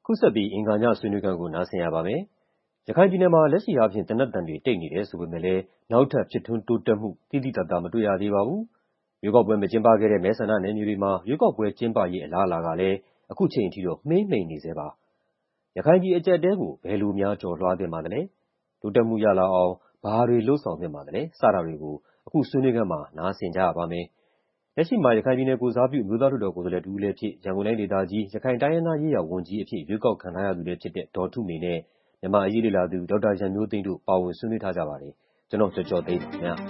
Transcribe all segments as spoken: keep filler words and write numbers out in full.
ခုဆက်ပြီးအင်္ဂါညဆွေးနွေးခန်းကိုနားဆင်ရပါမယ်။ရခိုင်ပြည်နယ်မှာလက်ရှိအားဖြင့်သေနတ်သံတွေတိတ်နေတယ်ဆိုပေမဲ့လည်းနောက်ထပ်ဖြစ်ထွန်းတိုးတက်မှုသိသိသာသာမတွေ့ရသေးပါဘူး။ရွေးကောက်ပွဲမကျင်းပခဲ့တဲ့မဲဆန္ဒနယ်မြေတွေမှာရွေးကောက်ပွဲကျင်းပရေးအလားအလာကလည်းအခုချိန်ထိတော့မှေးမှိန်နေဆဲပါ။ရခိုင်ပြည်အကျပ်အတည်းကိုဘယ်လိုများကျော်လွှားသင့်ပါသလဲ။တိုးတက်မှုရလာအောင်ဘာတွေလုပ်ဆောင်သင့်ပါသလဲစတာတွေကိုအခုဆွေးနွေးခန်းမှာနားဆင်ကြရပါမယ်။လက်ရှိမှာရခိုင်ပြည်နယ်ကိုစားပြုအမျိုးသားလွှတ်တော်ကိုယ်စားလှယ်တူလည်းဖြစ်ရန်ကုန်တိုင်းဒေသကြီးရခိုင်တိုင်းရင်းသားရေးရာဝန်ကြီးအဖြစ်ရွေးကောက်ခံထားရသူလည်းဖြစ်တဲ့ဒေါ်ထုမေနဲ့မြန်မာအရေးလေ့လာသူဒေါက်တာရန်မျိုးသိန်းတို့ပါဝင်ဆွေးနွေးထားကြပါတယ်။ကျွန်တော်ကျော်ကျော်သိန်းပါခင်ဗျာ။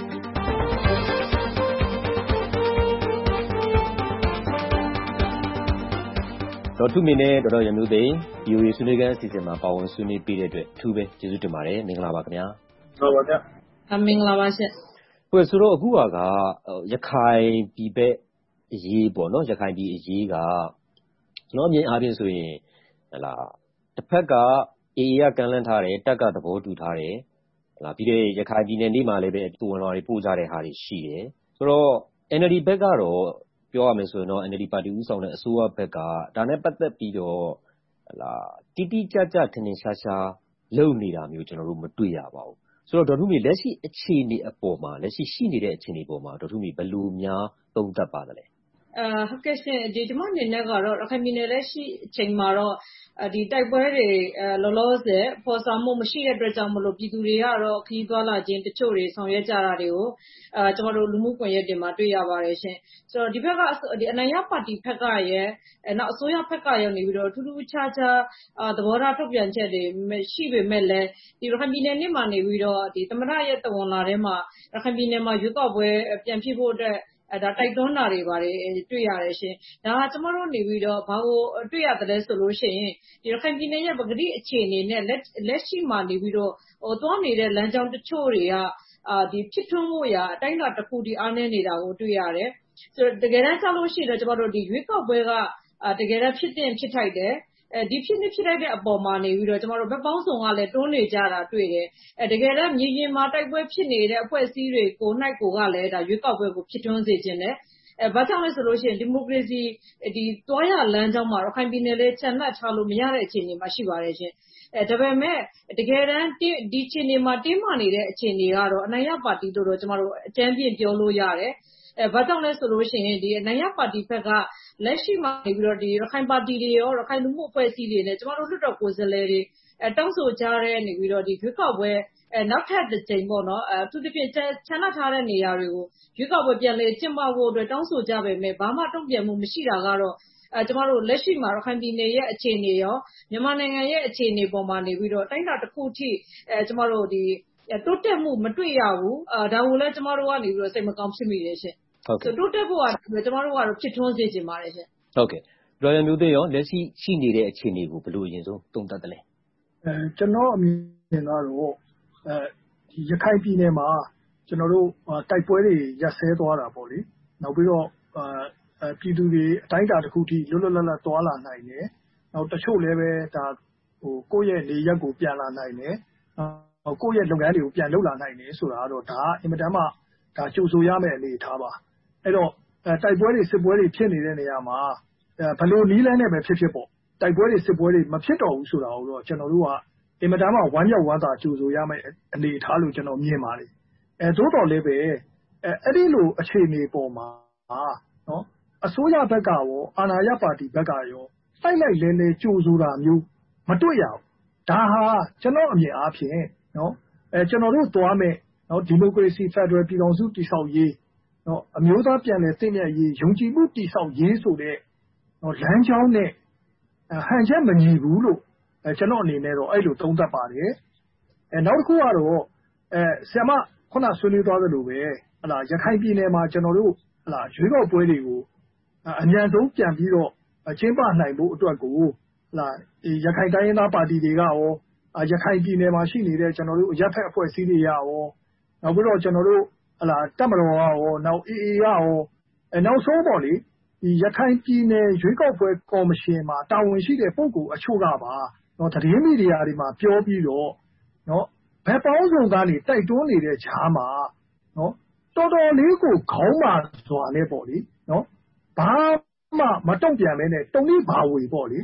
ဒေါ်ထုမေနဲ့ဒေါက်တာရန်မျိုးသိန်း ဗီအိုအေ ဆွေးနွေးခန်းအစီအစဉ်မှာပါဝင်ဆွေးနွေးပေးတဲ့အတွက်အထူးပဲကျေးဇူးတင်ပါတယ်။မင်္ဂလာပါခင်ဗျာ။ဟုတ်ပါဗျာ။အမင်္ဂလာပါရှင့်။ဟုတ်ဆိုတော့အခုကရခိုင်ပြည်ဘက်အရေးပေါ့နော်ရခိုင်ပြည်အရေးကကျွန်တော်အမြင်အားဖြင့်ဆိုရင်ဟလာတစ်ဖက်က အေအေ ကကန့်လန့်ထားတယ်တပ်ကသဘောတူထားတယ်ဟလာပြီးတဲ့ရခိုင်ပြည်နယ်နေ့မှာလည်းပဲတူဝင်လာတွေပို့ကြတဲ့ဟာတွေရှိတယ်ဆိုတော့ အန် အယ်လ် ဒီ ဘက်ကတော့ပြောရမယ်ဆိုရင်တော့ အန် အယ်လ် ဒီ ပါတီဦးဆောင်တဲ့အစိုးရဘက်ကဒါနဲ့ပတ်သက်ပြီးတော့ဟလာတိတိကျကျထင်ထင်ရှားရှားလုပ်နေတာမျိုးကျွန်တော်တို့မတွေ့ရပါဘူးဆိုတော့ဒေါ်ထုမေလက်ရှိအခြေအနေအပေါ်မှာလက်ရှိရှိနေတဲ့အခြေအနေပေါ်မှာဒေါ်ထုမေဘယ်လိုများသုံးသပ်ပါသလဲအာဟုတ်ကဲ့ရှင်ဒီဒီမအနေနဲ့ကတော့ရခိုင်ပြည်နယ်လက်ရှိအချိန်မှာတော့ဒီတိုက်ပွဲတွေလောလောဆယ်ပေါ်ဆောင်မှုမရှိတဲ့အတွက်ကြောင့်မလို့ပြည်သူတွေကတော့ခရီးသွားလာခြင်းတချို့တွေဆောင်ရွက်ကြတာတွေကိုအာကျွန်တော်တို့လူမှုကွန်ရက်တွေမှာတွေ့ရပါတယ်ရှင်ဆိုတော့ဒီဘက်ကဒီအနိုင်ရပါတီဘက်ကရဲ့နောက်အစိုးရဘက်ကရောနေပြီးတော့ထူးထူးခြားခြားသဘောထားထုတ်ပြန်ချက်တွေရှိပေမဲ့လည်းဒီရခိုင်ပြည်နယ်နေ့မှာနေပြီးတော့ဒီသမရရဲ့တဝန်လာထဲမှာရခိုင်ပြည်နယ်မှာရွေးကောက်ပွဲပြန်ဖြစ်ဖို့အတွက်အဲဒါတိုက်တွန်းတာတွေပါတယ်တွေ့ရတယ်ရှင်ဒါကကျွန်တော်တို့နေပြီးတော့ဘာကိုတွေ့ရသလဲဆိုလို့ရှိရင်ဒီရခိုင်ပြည်နယ်ရဲ့ပကတိအခြေအနေနဲ့လက်လက်ရှိမှာနေပြီးတော့ဟိုသွားနေတဲ့လမ်းကြောင်းတချို့တွေကအာဒီဖြစ်ထွန်းမှုရာအတိုင်းအတာတစ်ခုဒီအားနည်းနေတာကိုတွေ့ရတယ်ဆိုတော့တကယ်တမ်းဆိုလို့ရှိရင်တော့ကျွန်တော်တို့ဒီရွေးကောက်ပွဲကအာတကယ်တမ်းဖြစ်တင်ဖြစ်ထိုက်တယ်အဲဒီဖြစ်နေဖြစ်လိုက်တဲ့အပေါ်မှာနေပြီးတော့ကျွန်တော်တို့ဘက်ပေါင်းစုံကလည်းတွန်းနေကြတာတွေ့တယ်အဲတကယ်တော့မြေပြင်မှာတိုက်ပွဲဖြစ်နေတဲ့အဖွဲ့အစည်းတွေကိုနိုင်ကိုကလည်းဒါရွေးကောက်ပွဲကိုဖြစ်ထွန်းစေခြင်းနဲ့အဲဘာကြောင့်လဲဆိုလို့ရှိရင်ဒီမိုကရေစီဒီတွားရလမ်းကြောင်းမှာရခိုင်ပြည်နယ်လေးချန်လှပ်ထားလို့မရတဲ့အခြေအနေမှာရှိပါတယ်ရှင်အဲဒါပေမဲ့တကယ်တမ်းဒီအခြေအနေမှာတင်းမာနေတဲ့အခြေအနေကတော့အနိုင်ရပါတီတို့တော့ကျွန်တော်တို့အကြမ်းပြင်းပြောလို့ရတယ်အဲဘာကြောင့်လဲဆိုလို့ရှိရင်ဒီအနိုင်ရပါတီဘက်ကလက်ရှိမှာနေပြီးတော့ဒီရခိုင်ပါတီတွေရောရခိုင်လူမှုအဖွဲ့အစည်းတွေနဲ့ကျွန်တော်တို့လွှတ်တော်ကိုယ်စားလှယ်တွေအဲတောင်းဆိုကြတဲ့နေပြီးတော့ဒီရွေးကောက်ပွဲအဲနောက်ထပ်တစ်ကြိမ်ပေါ့နော်အဲသူတစ်ပြည့်ချမ်းသာထားတဲ့နေရာတွေကိုရွေးကောက်ပွဲပြန်လေကျင်းပဖို့အတွက်တောင်းဆိုကြပေမဲ့ဘာမှတုံ့ပြန်မှုမရှိတာကတော့အဲကျွန်တော်တို့လက်ရှိမှာရခိုင်ပြည်နယ်ရဲ့အခြေအနေရောမြန်မာနိုင်ငံရဲ့အခြေအနေပေါ်မှာနေပြီးတော့တိုင်းတာတစ်ခုထိအဲကျွန်တော်တို့ဒီတိုးတက်မှုမတွေ့ရဘူးအဲဒါကိုလည်းကျွန်တော်တို့ကနေပြီးတော့စိတ်မကောင်းဖြစ်မိတယ်ရှင်ဟုတ်ကဲ့တိုးတက်ဖို့ကကျွန်တော်တို့ကတော့ဖြစ်ထွန်းစေချင်ပါတယ်ရှင်ဟုတ်ကဲ့ဒေါ်ရမျိုးသိန်းရောလက်ရှိရှိနေတဲ့အခြေအနေကိုဘယ်လိုအရင်ဆုံးသုံးသပ်သလဲအဲကျွန်တော်အမြင်ကတော့အဲဒီရခိုင်ပြည်နယ်မှာကျွန်တော်တို့တိုက်ပွဲတွေရပ်ဆဲသွားတာပေါ့လေနောက်ပြီးတော့အဲပြည်သူတွေအတိုင်းအတာတစ်ခုထိလွတ်လွတ်လပ်လပ်သွားလာနိုင်တယ်နောက်တချို့လည်းပဲဒါဟိုကိုယ့်ရဲ့နေရက်ကိုပြန်လာနိုင်တယ်နောက်ကိုယ့်ရဲ့လုပ်ငန်းတွေကိုပြန်လုပ်လာနိုင်တယ်ဆိုတာကတော့ဒါအင်မတန်မှဒါကြိုဆိုရမယ့်အနေအထားပါအဲ့တော့အဲတိုက်ပွဲတွေစစ်ပွဲတွေဖြစ်နေတဲ့နေရာမှာဘယ်လိုနည်းလမ်းနဲ့ပဲဖြစ်ဖြစ်ပေါ့တိုက်ပွဲတွေစစ်ပွဲတွေမဖြစ်တော့ဘူးဆိုတာကိုတော့ကျွန်တော်တို့ကအင်မတန်မှဝမ်းမြောက်ဝမ်းသာကြိုဆိုရမယ့်အနေအထားလို့ကျွန်တော်မြင်ပါတယ်အဲသို့တော်လည်းပဲအဲအဲ့ဒီလိုအခြေအနေပေါ်မှာနော်အစိုးရဘက်ကရောအာဏာရပါတီဘက်ကရောစိုက်လိုက်လဲလဲကြိုဆိုတာမျိုးမတွေ့ရဘူးဒါဟာကျွန်တော်အမြင်အားဖြင့်နော်အဲကျွန်တော်တို့သွားမယ်နော်ဒီမိုကရေစီဖက်ဒရယ်ပြည်ထောင်စုတည်ဆောက်ရေးနော်အမျိုးသားပြန်လည်သိမြတ်ရေးယုံကြည်မှုတည်ဆောက်ရေးဆိုတဲ့နော်လမ်းကြောင်းနဲ့ဟန်ချက်မညီဘူးလို့အဲကျွန်တော်အနေနဲ့တော့အဲ့လိုသုံးသပ်ပါတယ်အဲနောက်တစ်ခုကတော့အဲဆရာမခုနဆွေးနွေးသွားသလိုပဲဟလာရခိုင်ပြည်နယ်မှာကျွန်တော်တို့ဟလာရွေးကောက်ပွဲတွေကိုအမြန်ဆုံးပြန်ပြီးတော့ကျင်းပနိုင်ဖို့အတွက်ကိုဟလာရခိုင်တိုင်းရင်းသားပါတီတွေကရောရခိုင်ပြည်နယ်မှာရှိနေတဲ့ကျွန်တော်တို့ရပ်ဖက်အဖွဲ့အစည်းတွေရောနောက်ပြီးတော့ကျွန်တော်တို့ဟလာတပ်မတော်ကရောနောက် အေအေ ကရောအဲနောက်ဆုံးပေါ့လေဒီရခိုင်ပြည်နယ်ရွေးကောက်ပွဲကော်မရှင်မှာတာဝန်ရှိတဲ့ပုဂ္ဂိုလ်အချို့ကပါနော်သတင်းမီဒီယာတွေမှာပြောပြီးတော့နော်ဘယ်ပေါင်းစုံကနေတိုက်တွန်းနေတဲ့ဂျားမှာနော်တော်တော်လေးကိုခေါင်းမာစွာနဲ့ပေါ့လေနော်ဘာမှမတုံ့ပြန်မဲနဲ့တုံ့လိဘာဝေပေါ့လေ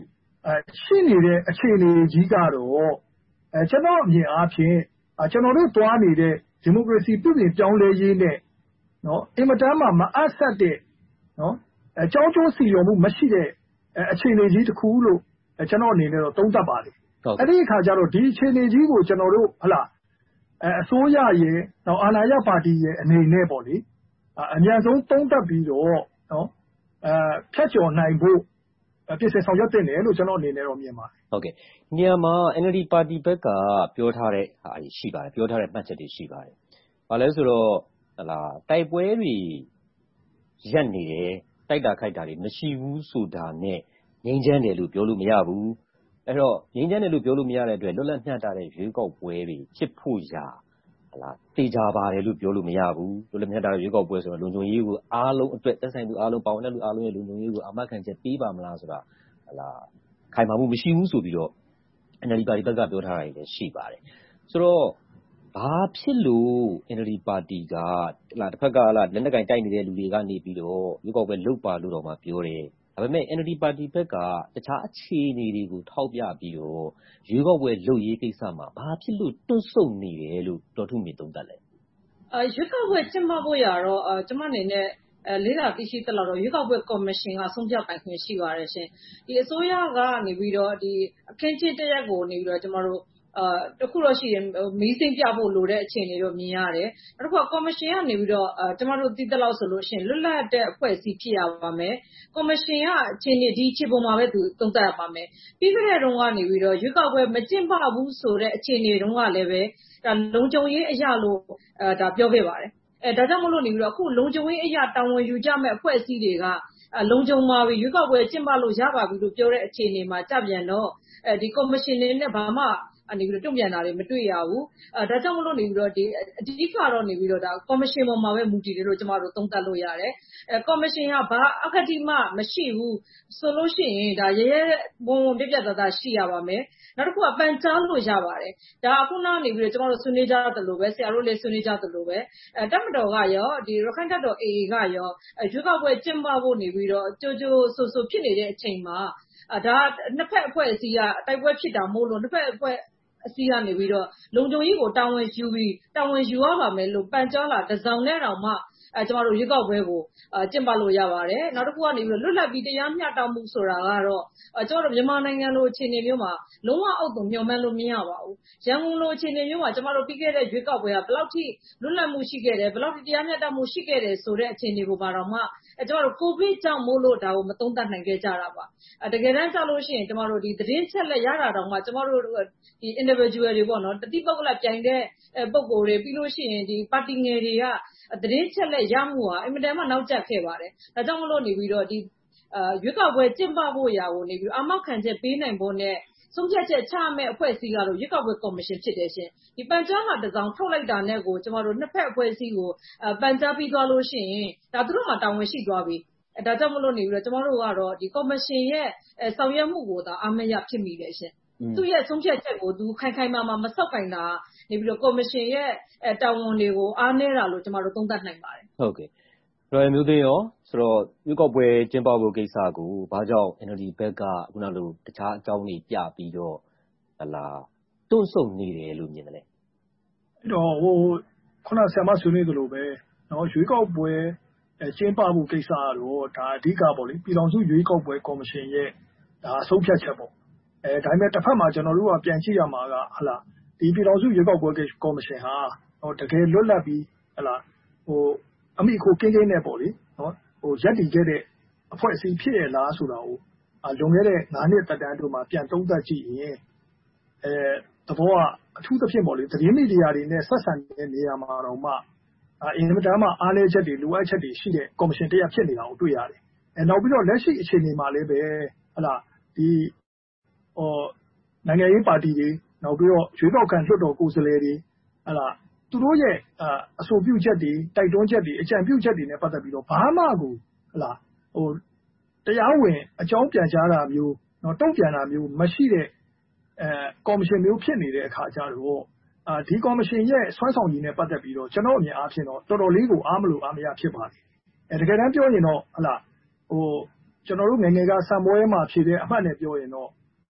ရှိနေတဲ့အခြေအနေကြီးကတော့အဲကျွန်တော်အမြင်အားဖြင့်ကျွန်တော်တို့တွားနေတဲ့ဒီမိုကရေစီပြုပြင်ပြောင်းလဲရေးနဲ့နော်အင်မတန်မှမအပ်ဆက်တဲ့နော်အကြောင်းကျိုးစီရောမှုမရှိတဲ့အခြေအနေကြီးတစ်ခုလို့ကျွန်တော်အနေနဲ့တော့သုံးသပ်ပါတယ်အဲ့ဒီအခါကျတော့ဒီအခြေအနေကြီးကိုကျွန်တော်တို့ဟလာအစိုးရရဲ့နော်အာဏာရပါတီရဲ့အနေနဲ့ပေါ့လေအများဆုံးသုံးသပ်ပြီးတော့နော်အဲဖြတ်ကျော်နိုင်ဖို့ပြင်ဆင်ဆောင်ရွက်တင်တယ်လို့ကျွန်တော်အနေနဲ့တော့မြင်ပါတယ်ဟုတ်ကဲ့ညမှာ N L D ပါတီဘက်ကပြောထားတဲ့ဟာရှိပါတယ်ပြောထားတဲ့မှတ်ချက်တွေရှိပါတယ်ဘာလဲဆိုတော့ဟလာတိုက်ပွဲတွေရက်နေတယ်တိုက်တာခိုက်တာတွေမရှိဘူးဆိုတာနဲ့ငြိမ်းချမ်းတယ်လို့ပြောလို့မရဘူးအဲ့တော့ငြိမ်းချမ်းတယ်လို့ပြောလို့မရတဲ့အတွက်လွတ်လပ်မျှတတဲ့ရွေးကောက်ပွဲတွေဖြစ်ဖို့ရာဟလာတေချာပါတယ်လို့ပြောလို့မရဘူးလွတ်လပ်မျှတတဲ့ရွေးကောက်ပွဲဆိုတော့လုံခြုံရေးကိုအားလုံးအတွက်သက်ဆိုင်သူအားလုံးပါဝင်တဲ့လူအားလုံးရဲ့လုံခြုံရေးကိုအမှတ်ခံချက်ပေးပါမလားဆိုတာဟလာခိုင်မာမှုမရှိဘူးဆိုပြီးတော့ N L D ပါတီဘက်ကပြောထားတာတွေလည်းရှိပါတယ်ဆိုတော့ဘာဖြစ်လို့ N L D ပါတီကဟလာတစ်ဖက်ကဟလာလက်နက်ကင်တိုက်နေတဲ့လူတွေကနေပြီးတော့ရွေးကောက်ပွဲလုပ်ပါလို့တော့မှပြောတယ်ဒါပေမဲ့ N L D ပါတီဘက်ကတခြားအခြေအနေတွေကိုထောက်ပြပြီးတော့ရွေးကောက်ပွဲလုပ်ရေးကိစ္စမှာဘာဖြစ်လို့တွန့်ဆုတ်နေတယ်လို့ဒေါ်ထုမေသုံးသပ်လဲအဲရွေးကောက်ပွဲကျင်းပဖို့ရတော့အဲကျွန်မအနေနဲ့အဲလေးလာသိရှိသလောက်တော့ရွေးကောက်ပွဲကော်မရှင်ကဆုံးဖြတ်ပိုင်ခွင့်ရှိပါတယ်ရှင်ဒီအစိုးရကနေပြီးတော့ဒီအခင်းကျင်းတရက်ကိုနေပြီးတော့ကျွန်တော်တို့အာတခုတော့ရှိရင်မီးစိမ်းပြဖို့လိုတဲ့အခြေအနေတော့မြင်ရတယ်နောက်တစ်ခါကော်မရှင်ကနေပြီးတော့အဲကျွန်တော်တို့သိသလောက်ဆိုလို့ရှိရင်လွတ်လပ်တဲ့အဖွဲ့အစည်းဖြစ်ရပါမယ်ကော်မရှင်ကအခြေအနေဒီအခြေပုံမှာပဲသူသုံးသပ်ရပါမယ်ပြီးခဲ့တဲ့တုန်းကနေပြီးတော့ရွေးကောက်ပွဲမကျင်းပဘူးဆိုတဲ့အခြေအနေတုန်းကလည်းပဲဒါလုံခြုံရေးအရာလို့အဲဒါပြောခဲ့ပါတယ်အဲဒါကြောင့်မလို့နေပြီးတော့အခုလုံခြုံရေးအရာတာဝန်ယူကြမဲ့အဖွဲ့အစည်းတွေကလုံခြုံပါပြီရွေးကောက်ပွဲကျင်းပလို့ရပါပြီလို့ပြောတဲ့အခြေအနေမှာကြပြန်တော့အဲဒီကော်မရှင်တွေနဲ့ဘာမှအနေပြီးတော့တုံ့ပြန်တာတွေမတွေ့ရဘူးအဲဒါကြောင့်မလို့နေပြီးတော့ဒီအဓိကတော့နေပြီးတော့ဒါကော်မရှင်ပေါ်မှာပဲမူတည်တယ်လို့ကျမတို့သုံးသပ်လို့ရတယ်အဲကော်မရှင်ကဘာအခတိမှမရှိဘူးဆိုလို့ရှိရင်ဒါရဲရဲဘုံဘုံပြပြသားသားရှိရပါမယ်နောက်တစ်ခုကပန်ကြားလို့ရပါတယ်ဒါအခုနောက်နေပြီးတော့ကျမတို့ဆွေးနွေးကြသလိုပဲဆရာတို့လည်းဆွေးနွေးကြသလိုပဲအဲတပ်မတော်ကရောဒီရခိုင်တပ်တော် A A ကရောရွေးကောက်ပွဲကျင်းပဖို့နေပြီးတော့ကြိုကြိုဆိုဆိုဖြစ်နေတဲ့အချိန်မှာဒါနှစ်ဖက်အဖွဲ့အစည်းကတိုက်ပွဲဖြစ်တာမို့လို့နှစ်ဖက်အဖွဲ့အစည်းကနေပြီးတော့လုံခြုံရေးကိုတာဝန်ယူပြီးတာဝန်ယူရပါမယ်လို့ပန်ကြားလာတစောင်းနဲ့တောင်မှအဲကျမတို့ရွေးကောက်ပွဲကိုကျင်းပလို့ရပါတယ်နောက်တစ်ခုကနေပြီးတော့လွတ်လပ်ပြီးတရားမျှတမှုဆိုတာကတော့ကျမတို့မြန်မာနိုင်ငံလိုအခြေအနေမျိုးမှာလုံးဝအောက်သွင်းမျှော်မှန်းလို့မရပါဘူးရန်ကုန်လိုအခြေအနေမျိုးမှာကျမတို့ပြီးခဲ့တဲ့ရွေးကောက်ပွဲကဘယ်လောက်ထိလွတ်လပ်မှုရှိခဲ့တယ်ဘယ်လောက်ထိတရားမျှတမှုရှိခဲ့တယ်ဆိုတဲ့အခြေအနေကိုပါတော့မှအဲကျမတို့ကိုဗစ်ကြောင့်မို့လို့ဒါကိုမသုံးသပ်နိုင်ခဲ့ကြတာပါအဲတကယ်တမ်းကျလို့ရှိရင်ကျမတို့ဒီသတင်းချက်လက်ရတာတောင်မှကျမတို့ဒီ individual တွေပေါ့နော်တတိပုဂ္ဂလပြိုင်တဲ့ပုဂ္ဂိုလ်တွေပြီးလို့ရှိရင်ဒီပါတီငယ်တွေကသတင်းချက်လက်ရမှုဟာအင်မတန်မှနောက်ကျခဲ့ပါတယ်ဒါကြောင့်မလို့နေပြီးတော့ဒီအာရွေးကောက်ပွဲကျင်းပဖို့ရာကိုနေပြီးအာမခံချက်ပေးနိုင်ဖို့နဲ့ဆုံးဖြတ်ချက်ချမဲ့အဖွဲ့အစည်းကတော့ရွေးကောက်ပွဲကော်မရှင်ဖြစ်တယ်ရှင်ဒီပန်ကြားမှာတစောင်းထုတ်လိုက်တာနဲ့ကိုကျမတို့နှစ်ဖက်အဖွဲ့အစည်းကိုပန်ကြားပြီးသွားလို့ရှိရင်ဒါသူတို့မှတာဝန်ရှိသွားပြီအဲဒါကြောင့်မလို့နေပြီးတော့ကျမတို့ကတော့ဒီကော်မရှင်ရဲ့ဆောင်ရွက်မှုကိုသာအားမရဖြစ်မိတယ်ရှင်သူ့ရဲ့ဆုံးဖြတ်ချက်ကိုသူခိုင်ခိုင်မာမာမဆောက်ကိုင်တာနေပြီးတော့ကော်မရှင်ရဲ့တာဝန်တွေကိုအားနည်းတာလို့ကျမတို့သုံးသပ်နိုင်ပါတယ်ဟုတ်ကဲ့ရော်မျိုးသိန်းရောဆိုတော့ရွေးကောက်ပွဲကျင်းပဖို့ကိစ္စကိုဘာကြောင့် N L D ဘက်ကခုနလိုတခြားအကြောင်းတွေပြပြီးတော့ဟလာတွန့်ဆုတ်နေတယ်လို့မြင်တယ်လေအဲ့တော့ဟိုခုနဆရာမဆွေးနွေးသလိုပဲเนาะရွေးကောက်ပွဲကျင်းပဖို့ကိစ္စကတော့ဒါအဓိကပေါ့လေပြည်ထောင်စုရွေးကောက်ပွဲကော်မရှင်ရဲ့ဒါအဆုံးဖြတ်ချက်ပေါ့အဲဒါပေမဲ့တစ်ဖက်မှာကျွန်တော်တို့ကပြန်ကြည့်ရမှာကဟလာဒီပြည်ထောင်စုရွေးကောက်ပွဲကော်မရှင်ဟာဟိုတကယ်လွတ်လပ်ပြီးဟလာဟိုအမိခိုကင်းကင်းနဲ့ပေါ့လေနော်ဟိုရက်တည်ခဲ့တဲ့အဖွဲ့အစည်းဖြစ်ရလားဆိုတာကိုလွန်ခဲ့တဲ့၅နှစ်သက်တမ်းတို့မှာပြန်သုံးသပ်ကြည့်ရင်အဲသဘောကအထူးသဖြင့်ပေါ့လေသတင်းမီဒီယာတွေနဲ့ဆက်ဆံတဲ့နေရာမှာတော့မှအင်မတန်မှအားနည်းချက်တွေလိုအပ်ချက်တွေရှိတဲ့ကော်မရှင်တရားဖြစ်နေတာကိုတွေ့ရတယ်အဲနောက်ပြီးတော့လက်ရှိအခြေအနေမှာလည်းပဲဟလာဒီဟိုနိုင်ငံရေးပါတီတွေနောက်ပြီးတော့ရွေးကောက်ခံလွှတ်တော်ကိုယ်စားလှယ်တွေဟလာသူတို့ရဲ့အဆိုပြုချက်တွေတိုက်တွန်းချက်တွေအကြံပြုချက်တွေနဲ့ပတ်သက်ပြီးတော့ဘာမှကိုဟလာဟိုတရားဝင်အကြောင်းပြန်ကြားတာမျိုးနော်တုံ့ပြန်တာမျိုးမရှိတဲ့အဲကော်မရှင်မျိုးဖြစ်နေတဲ့အခါကျတော့အာဒီကော်မရှင်ရဲ့ဆွမ်းဆောင်ရည်နဲ့ပတ်သက်ပြီးတော့ကျွန်တော်အမြင်အားဖြင့်တော့တော်တော်လေးကိုအားမလို့အားမရဖြစ်ပါတယ်အဲတကယ်တမ်းပြောရင်တော့ဟလာဟိုကျွန်တော်တို့ငယ်ငယ်ကစံပွဲမှာဖြည့်တဲ့အမှတ်နဲ့ပြောရင်တော့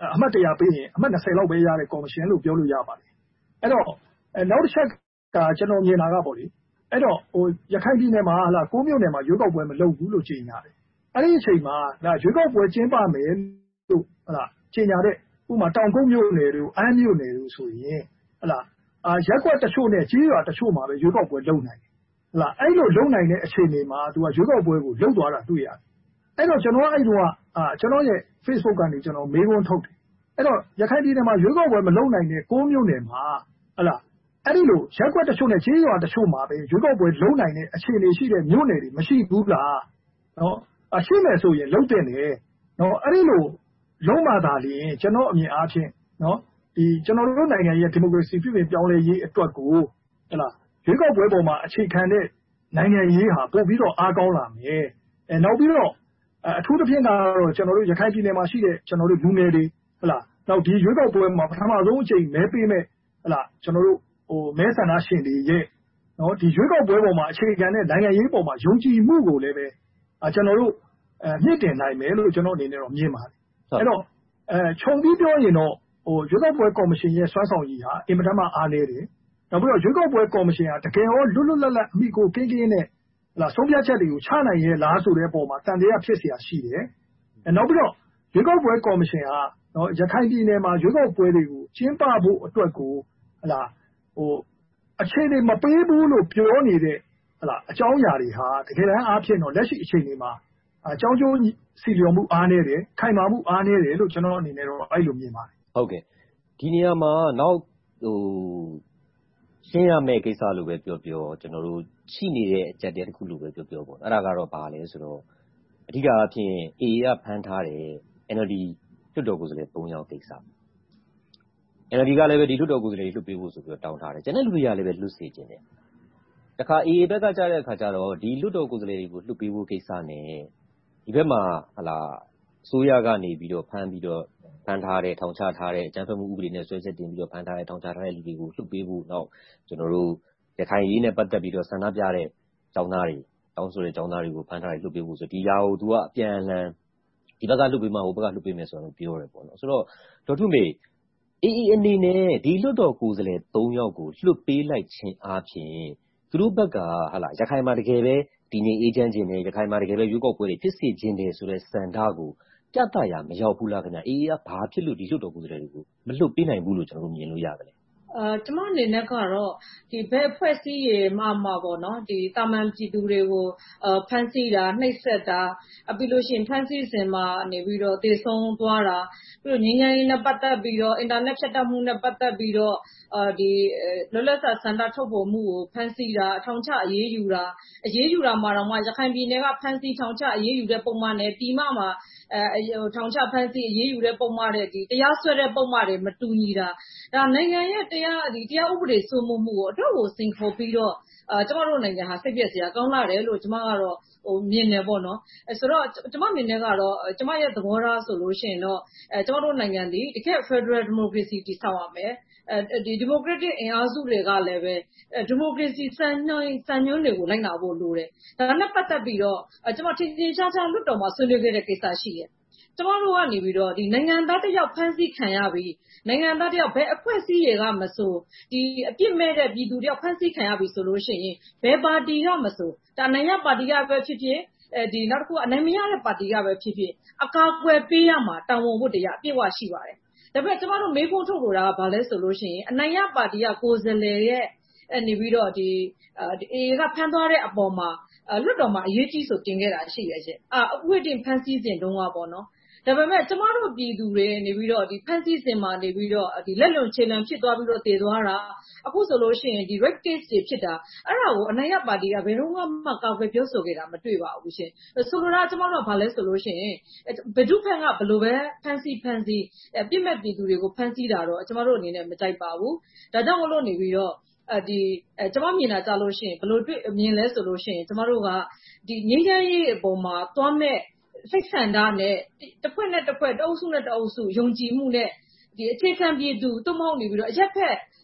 အမှတ်တရာပေးရင်အမှတ်၂၀လောက်ပဲရတဲ့ကော်မရှင်လို့ပြောလို့ရပါတယ်အဲ့တော့နောက်တစ်ချက်ကကျွန်တော်မြင်တာကပေါ့လေအဲ့တော့ဟိုရခိုင်ပြည်နယ်မှာဟာလားကိုးမြို့နယ်မှာရွေးကောက်ပွဲမလုပ်ဘူးလို့ကြေညာတယ်အဲ့ဒီအချိန်မှာဒါရွေးကောက်ပွဲကျင်းပမယ်လို့ဟာလားကြေညာတဲ့ဥပမာတောင်ကုန်းမြို့နယ်တို့အမ်းမြို့နယ်တို့ဆိုရင်ဟာလားအာရက်ကွက်တချို့နဲ့ကြီးရွာတချို့မှာပဲရွေးကောက်ပွဲလုပ်နိုင်တယ်ဟာလားအဲ့လိုလုပ်နိုင်တဲ့အခြေအနေမှာသူကရွေးကောက်ပွဲကိုလုပ်သွားတာတွေ့ရတယ်အဲ့တော့ကျွန်တော်အဲ့တော့အာကျွန်တော်ရဲ့ Facebook ကနေကျွန်တော်မေးခွန်းထုတ်တယ်အဲ့တော့ရခိုင်ပြည်နယ်မှာရွေးကောက်ပွဲမလုပ်နိုင်တဲ့ကိုးမြို့နယ်မှာဟာလားအဲ့ဒီလိုရက်ကွက်တချို့နဲ့ကြီးရွာတချို့မှာပဲရွေးကောက်ပွဲလုပ်နိုင်တဲ့အခြေအနေရှိတဲ့မြို့နယ်တွေမရှိဘူးလားနော်အရှိမယ်ဆိုရင်လုပ်တဲ့နယ်နော်အဲ့ဒီလိုလုံးမသာလျင်ကျွန်တော်အမြင်အားဖြင့်နော်ဒီကျွန်တော်တို့နိုင်ငံရဲ့ဒီမိုကရေစီပြည်ပြင်ပြောင်းလဲရေးအတွက်ကိုဟဲ့လားရွေးကောက်ပွဲပေါ်မှာအခြေခံတဲ့နိုင်ငံရေးဟာပို့ပြီးတော့အားကောင်းလာမယ်အဲနောက်ပြီးတော့အထူးသဖြင့်ကတော့ကျွန်တော်တို့ရခိုင်ပြည်နယ်မှာရှိတဲ့ကျွန်တော်တို့လူငယ်တွေဟဲ့လားနောက်ဒီရွေးကောက်ပွဲမှာပထမဆုံးအချိန်မဲပေးမဲ့ဟဲ့လားကျွန်တော်တို့ဟိုမဲဆန္ဒရှင်တွေရဲ့နော်ဒီရွေးကောက်ပွဲပေါ်မှာအခြေခံတဲ့နိုင်ငံရေးပေါ်မှာယုံကြည်မှုကိုလည်းပဲကျွန်တော်တို့အဲမြင့်တင်နိုင်မယ်လို့ကျွန်တော်အနေနဲ့တော့မြင်ပါတယ်အဲ့တော့အဲခြုံပြီးပြောရင်တော့ဟိုရွေးကောက်ပွဲကော်မရှင်ရဲ့စွမ်းဆောင်ရည်ဟာအင်မတန်မှအားနည်းတယ်နောက်ပြီးတော့ရွေးကောက်ပွဲကော်မရှင်ဟာတကယ်ရောလွတ်လွတ်လပ်လပ်အမိကိုကင်းကင်းနဲ့ဟလာဆုံးဖြတ်ချက်တွေကိုချနိုင်ရဲ့လားဆိုတဲ့ပုံမှာတန်တရားဖြစ်เสียရှိတယ်အဲနောက်ပြီးတော့ရွေးကောက်ပွဲကော်မရှင်ဟာနော်ရခိုင်ပြည်နယ်မှာရွေးကောက်ပွဲတွေကိုကျင်းပဖို့အတွက်ကိုဟလာဟိုအခြေအနေမပေးဘူးလို့ပြောနေတဲ့ဟလာအကြောင်းအရာတွေဟာတကယ်တမ်းအားဖြင့်တော့လက်ရှိအခြေအနေမှာအကြောင်းကျိုးစီလျော်မှုအားနည်းတယ်ခိုင်မာမှုအားနည်းတယ်လို့ကျွန်တော်အနေနဲ့တော့အဲ့လိုမြင်ပါတယ်ဟုတ်ကဲ့ဒီနေရာမှာနောက်ဟိုရှင်းရမယ့်ကိစ္စလို့ပဲပြောပြောကျွန်တော်တို့ရှိနေတဲ့အကြက်တဲတစ်ခုလို့ပဲပြောပြောပေါ့အဲ့ဒါကတော့ဘာလဲဆိုတော့အဓိကအဖြစ် အေအေ ကဖမ်းထားတယ် အန် အယ် လ် ဒီ လွှတ်တော်ကိုယ်စားလှယ်သုံးယောက်ကိစ္စ အန် အယ် လ် ဒီ ကလည်းပဲဒီလွှတ်တော်ကိုယ်စားလှယ်လွှတ်ပေးဖို့ဆိုပြီးတော့တောင်းထားတယ်ကျန်တဲ့လူတွေကလည်းပဲလွှတ်စေချင်တယ်တခါ အေအေ ဘက်ကကြားတဲ့အခါကျတော့ဒီလွှတ်တော်ကိုယ်စားလှယ်တွေကိုလွှတ်ပေးဖို့ကိစ္စနဲ့ဒီဘက်မှာဟလာအစိုးရကနေပြီးတော့ဖမ်းပြီးတော့ဖမ်းထားတဲ့ထောင်ချထားတဲ့အကြမ်းဖက်မှုဥပဒေနဲ့ဆွဲချက်တင်ပြီးတော့ဖမ်းထားတဲ့ထောင်ချထားတဲ့လူတွေကိုလွှတ်ပေးဖို့နောက်ကျွန်တော်တို့ရခိုင်ရေးနဲ့ပတ်သက်ပြီးတော့ဆန္ဒပြတဲ့ကျောင်းသားတွေတောင်းဆိုတဲ့ကျောင်းသားတွေကိုဖမ်းထားတယ်လွှတ်ပေးဖို့ဆိုဒီຢာကိုသူကအပြန်အလှန်ဒီဘက်ကလွှတ်ပေးမှဟိုဘက်ကလွှတ်ပေးမယ်ဆိုတော့ပြောတယ်ပေါ့နော်ဆိုတော့ဒေါ်ထုမေအေအေအနေနဲ့ဒီလွှတ်တော်ကိုယ်စားလှယ်သုံးယောက်ကိုလွှတ်ပေးလိုက်ခြင်းအားဖြင့်သူတို့ဘက်ကဟာလာရခိုင်မှာတကယ်ပဲဒီနေအေဂျင့်ချင်းနဲ့ရခိုင်မှာတကယ်ပဲရွေးကောက်ပွဲတွေဖြစ်စေခြင်းတယ်ဆိုတဲ့စံထားကိုပြသရာမရောက်ဘူးလားခင်ဗျအေအေကဘာဖြစ်လို့ဒီလွှတ်တော်ကိုယ်စားလှယ်တွေကိုမလွှတ်ပေးနိုင်ဘူးလို့ကျွန်တော်တို့မြင်လို့ရတယ်လဲအဲကျမအနေနဲ့ကတော့ဒီဘယ်အဖွဲ့အစည်းရေမှမှပေါ့နော်ဒီတာမန်ပြည်သူတွေကိုအဖမ်းဆီးတာနှိပ်စက်တာအပြီးလို့ရှိရင်ဖမ်းဆီးစဉ်မှာနေပြီးတော့တေဆုံးသွားတာပြီးတော့ငြိမ်းချမ်းရေးနဲ့ပတ်သက်ပြီးတော့အင်တာနက်ဖြတ်တောက်မှုနဲ့ပတ်သက်ပြီးတော့အဲဒီလွတ်လပ်စွာစံတာထုတ်ပေါ်မှုကိုဖမ်းဆီးတာထောင်ချအရေးယူတာအရေးယူတာမှာတော့မှရခိုင်ပြည်နယ်ကဖမ်းဆီးထောင်ချအရေးယူတဲ့ပုံမှန်နဲ့ပြည်မမှာအဲထောင်ချဖမ်းဆီးအရေးယူတဲ့ပုံမှန်နဲ့ဒီတရားစွဲတဲ့ပုံမှန်တွေမတူညီတာဒါနိုင်ငံရဲ့တရားဒီတရားဥပဒေစိုးမိုးမှုကိုအတော့ကိုစိန်ခေါ်ပြီးတော့အဲကျမတို့နိုင်ငံဟာစိတ်ပြည့်စရာကောင်းလာတယ်လို့ကျမကတော့ဟိုမြင်တယ်ပေါ့နော်အဲဆိုတော့ကျမအနေနဲ့ကတော့ကျမရဲ့သဘောထားဆိုလို့ရှိရင်တော့အဲကျမတို့နိုင်ငံဒီတကယ် Federal Democracy တည်ဆောက်ရမယ်အဲဒီ Democratic အင်အားစုတွေကလည်းပဲဒီမိုကရေစီစံနှုန်းစံညွှန်းတွေကိုလိုက်နာဖို့လိုတယ်ဒါနဲ့ပတ်သက်ပြီးတော့ကျမထင်ထင်ရှားရှားလွှတ်တော်မှာဆွေးနွေးခဲ့တဲ့ကိစ္စရှိတယ်ကျမတို့ကနေပြီးတော့ဒီနိုင်ငံသားတယောက်ဖမ်းဆီးခံရပြီးနိုင်ငံသားတယောက်ဘယ်အဖွဲ့အစည်းတွေကမဆိုဒီအပြစ်မဲ့တဲ့ပြည်သူတယောက်ဖမ်းဆီးခံရပြီဆိုလို့ရှိရင်ဘယ်ပါတီကမဆိုဒါနိုင်ရပါတီကပဲဖြစ်ဖြစ်အဲဒီနောက်တစ်ခုအနိုင်မရတဲ့ပါတီကပဲဖြစ်ဖြစ်အကာအကွယ်ပေးရမှာတာဝန်ဝတ္တရားအပြည့်အဝရှိပါတယ်ဒါပေမဲ့ကျမတို့မေးခွန်းထုတ်လို့တာကဘာလဲဆိုလို့ရှိရင်အနိုင်ရပါတီကကိုယ်စားလှယ်ရဲ့နေပြီးတော့ဒီအေအေကဖမ်းသွားတဲ့အပေါ်မှာလွတ်တော်မှာအရေးကြီးဆိုတင်ခဲ့တာရှိရရှင်အာအဝိတင်ဖမ်းဆီးစဉ်တုန်းကပေါ့နော်ဒါပေမဲ့ကျမတို့ပြည်သူတွေနေပြီးတော့ဒီဖမ်းဆီးစဉ်မှာနေပြီးတော့ဒီလက်လွန်ခြေလွန်ဖြစ်သွားပြီးတော့တည်သွားတာအခုဆိုလို့ရှိရင်ဒီ rape case တွေဖြစ်တာအဲ့ဒါကိုအနိုင်ရပါတီကဘယ်တော့မှကောက်ွယ်ပြောဆိုခဲ့တာမတွေ့ပါဘူးရှင်ဆိုလိုတာကျမတို့ကဘာလဲဆိုလို့ရှိရင်ဘဒုဖက်ကဘယ်လိုပဲဖမ်းဆီးဖမ်းဆီးအပြစ်မဲ့ပြည်သူတွေကိုဖမ်းဆီးတာတော့ကျမတို့အနေနဲ့မကြိုက်ပါဘူးဒါကြောင့်မလို့နေပြီးတော့အဲဒီအဲကျမမြင်တာကြားလို့ရှိရင်ဘယ်လိုတွေ့မြင်လဲဆိုလို့ရှိရင်ကျမတို့ကဒီငြိမ်းချမ်းရေးအပေါ်မှာသွားမဲ့စိတ်ဆန္ဒနဲ့တစ်ဖွဲ့နဲ့တစ်ဖွဲ့တအုပ်စုနဲ့တအုပ်စုယုံကြည်မှုနဲ့ဒီအခြေခံပြည်သူသို့မဟုတ်နေပြီးတော့အရက်ဖက်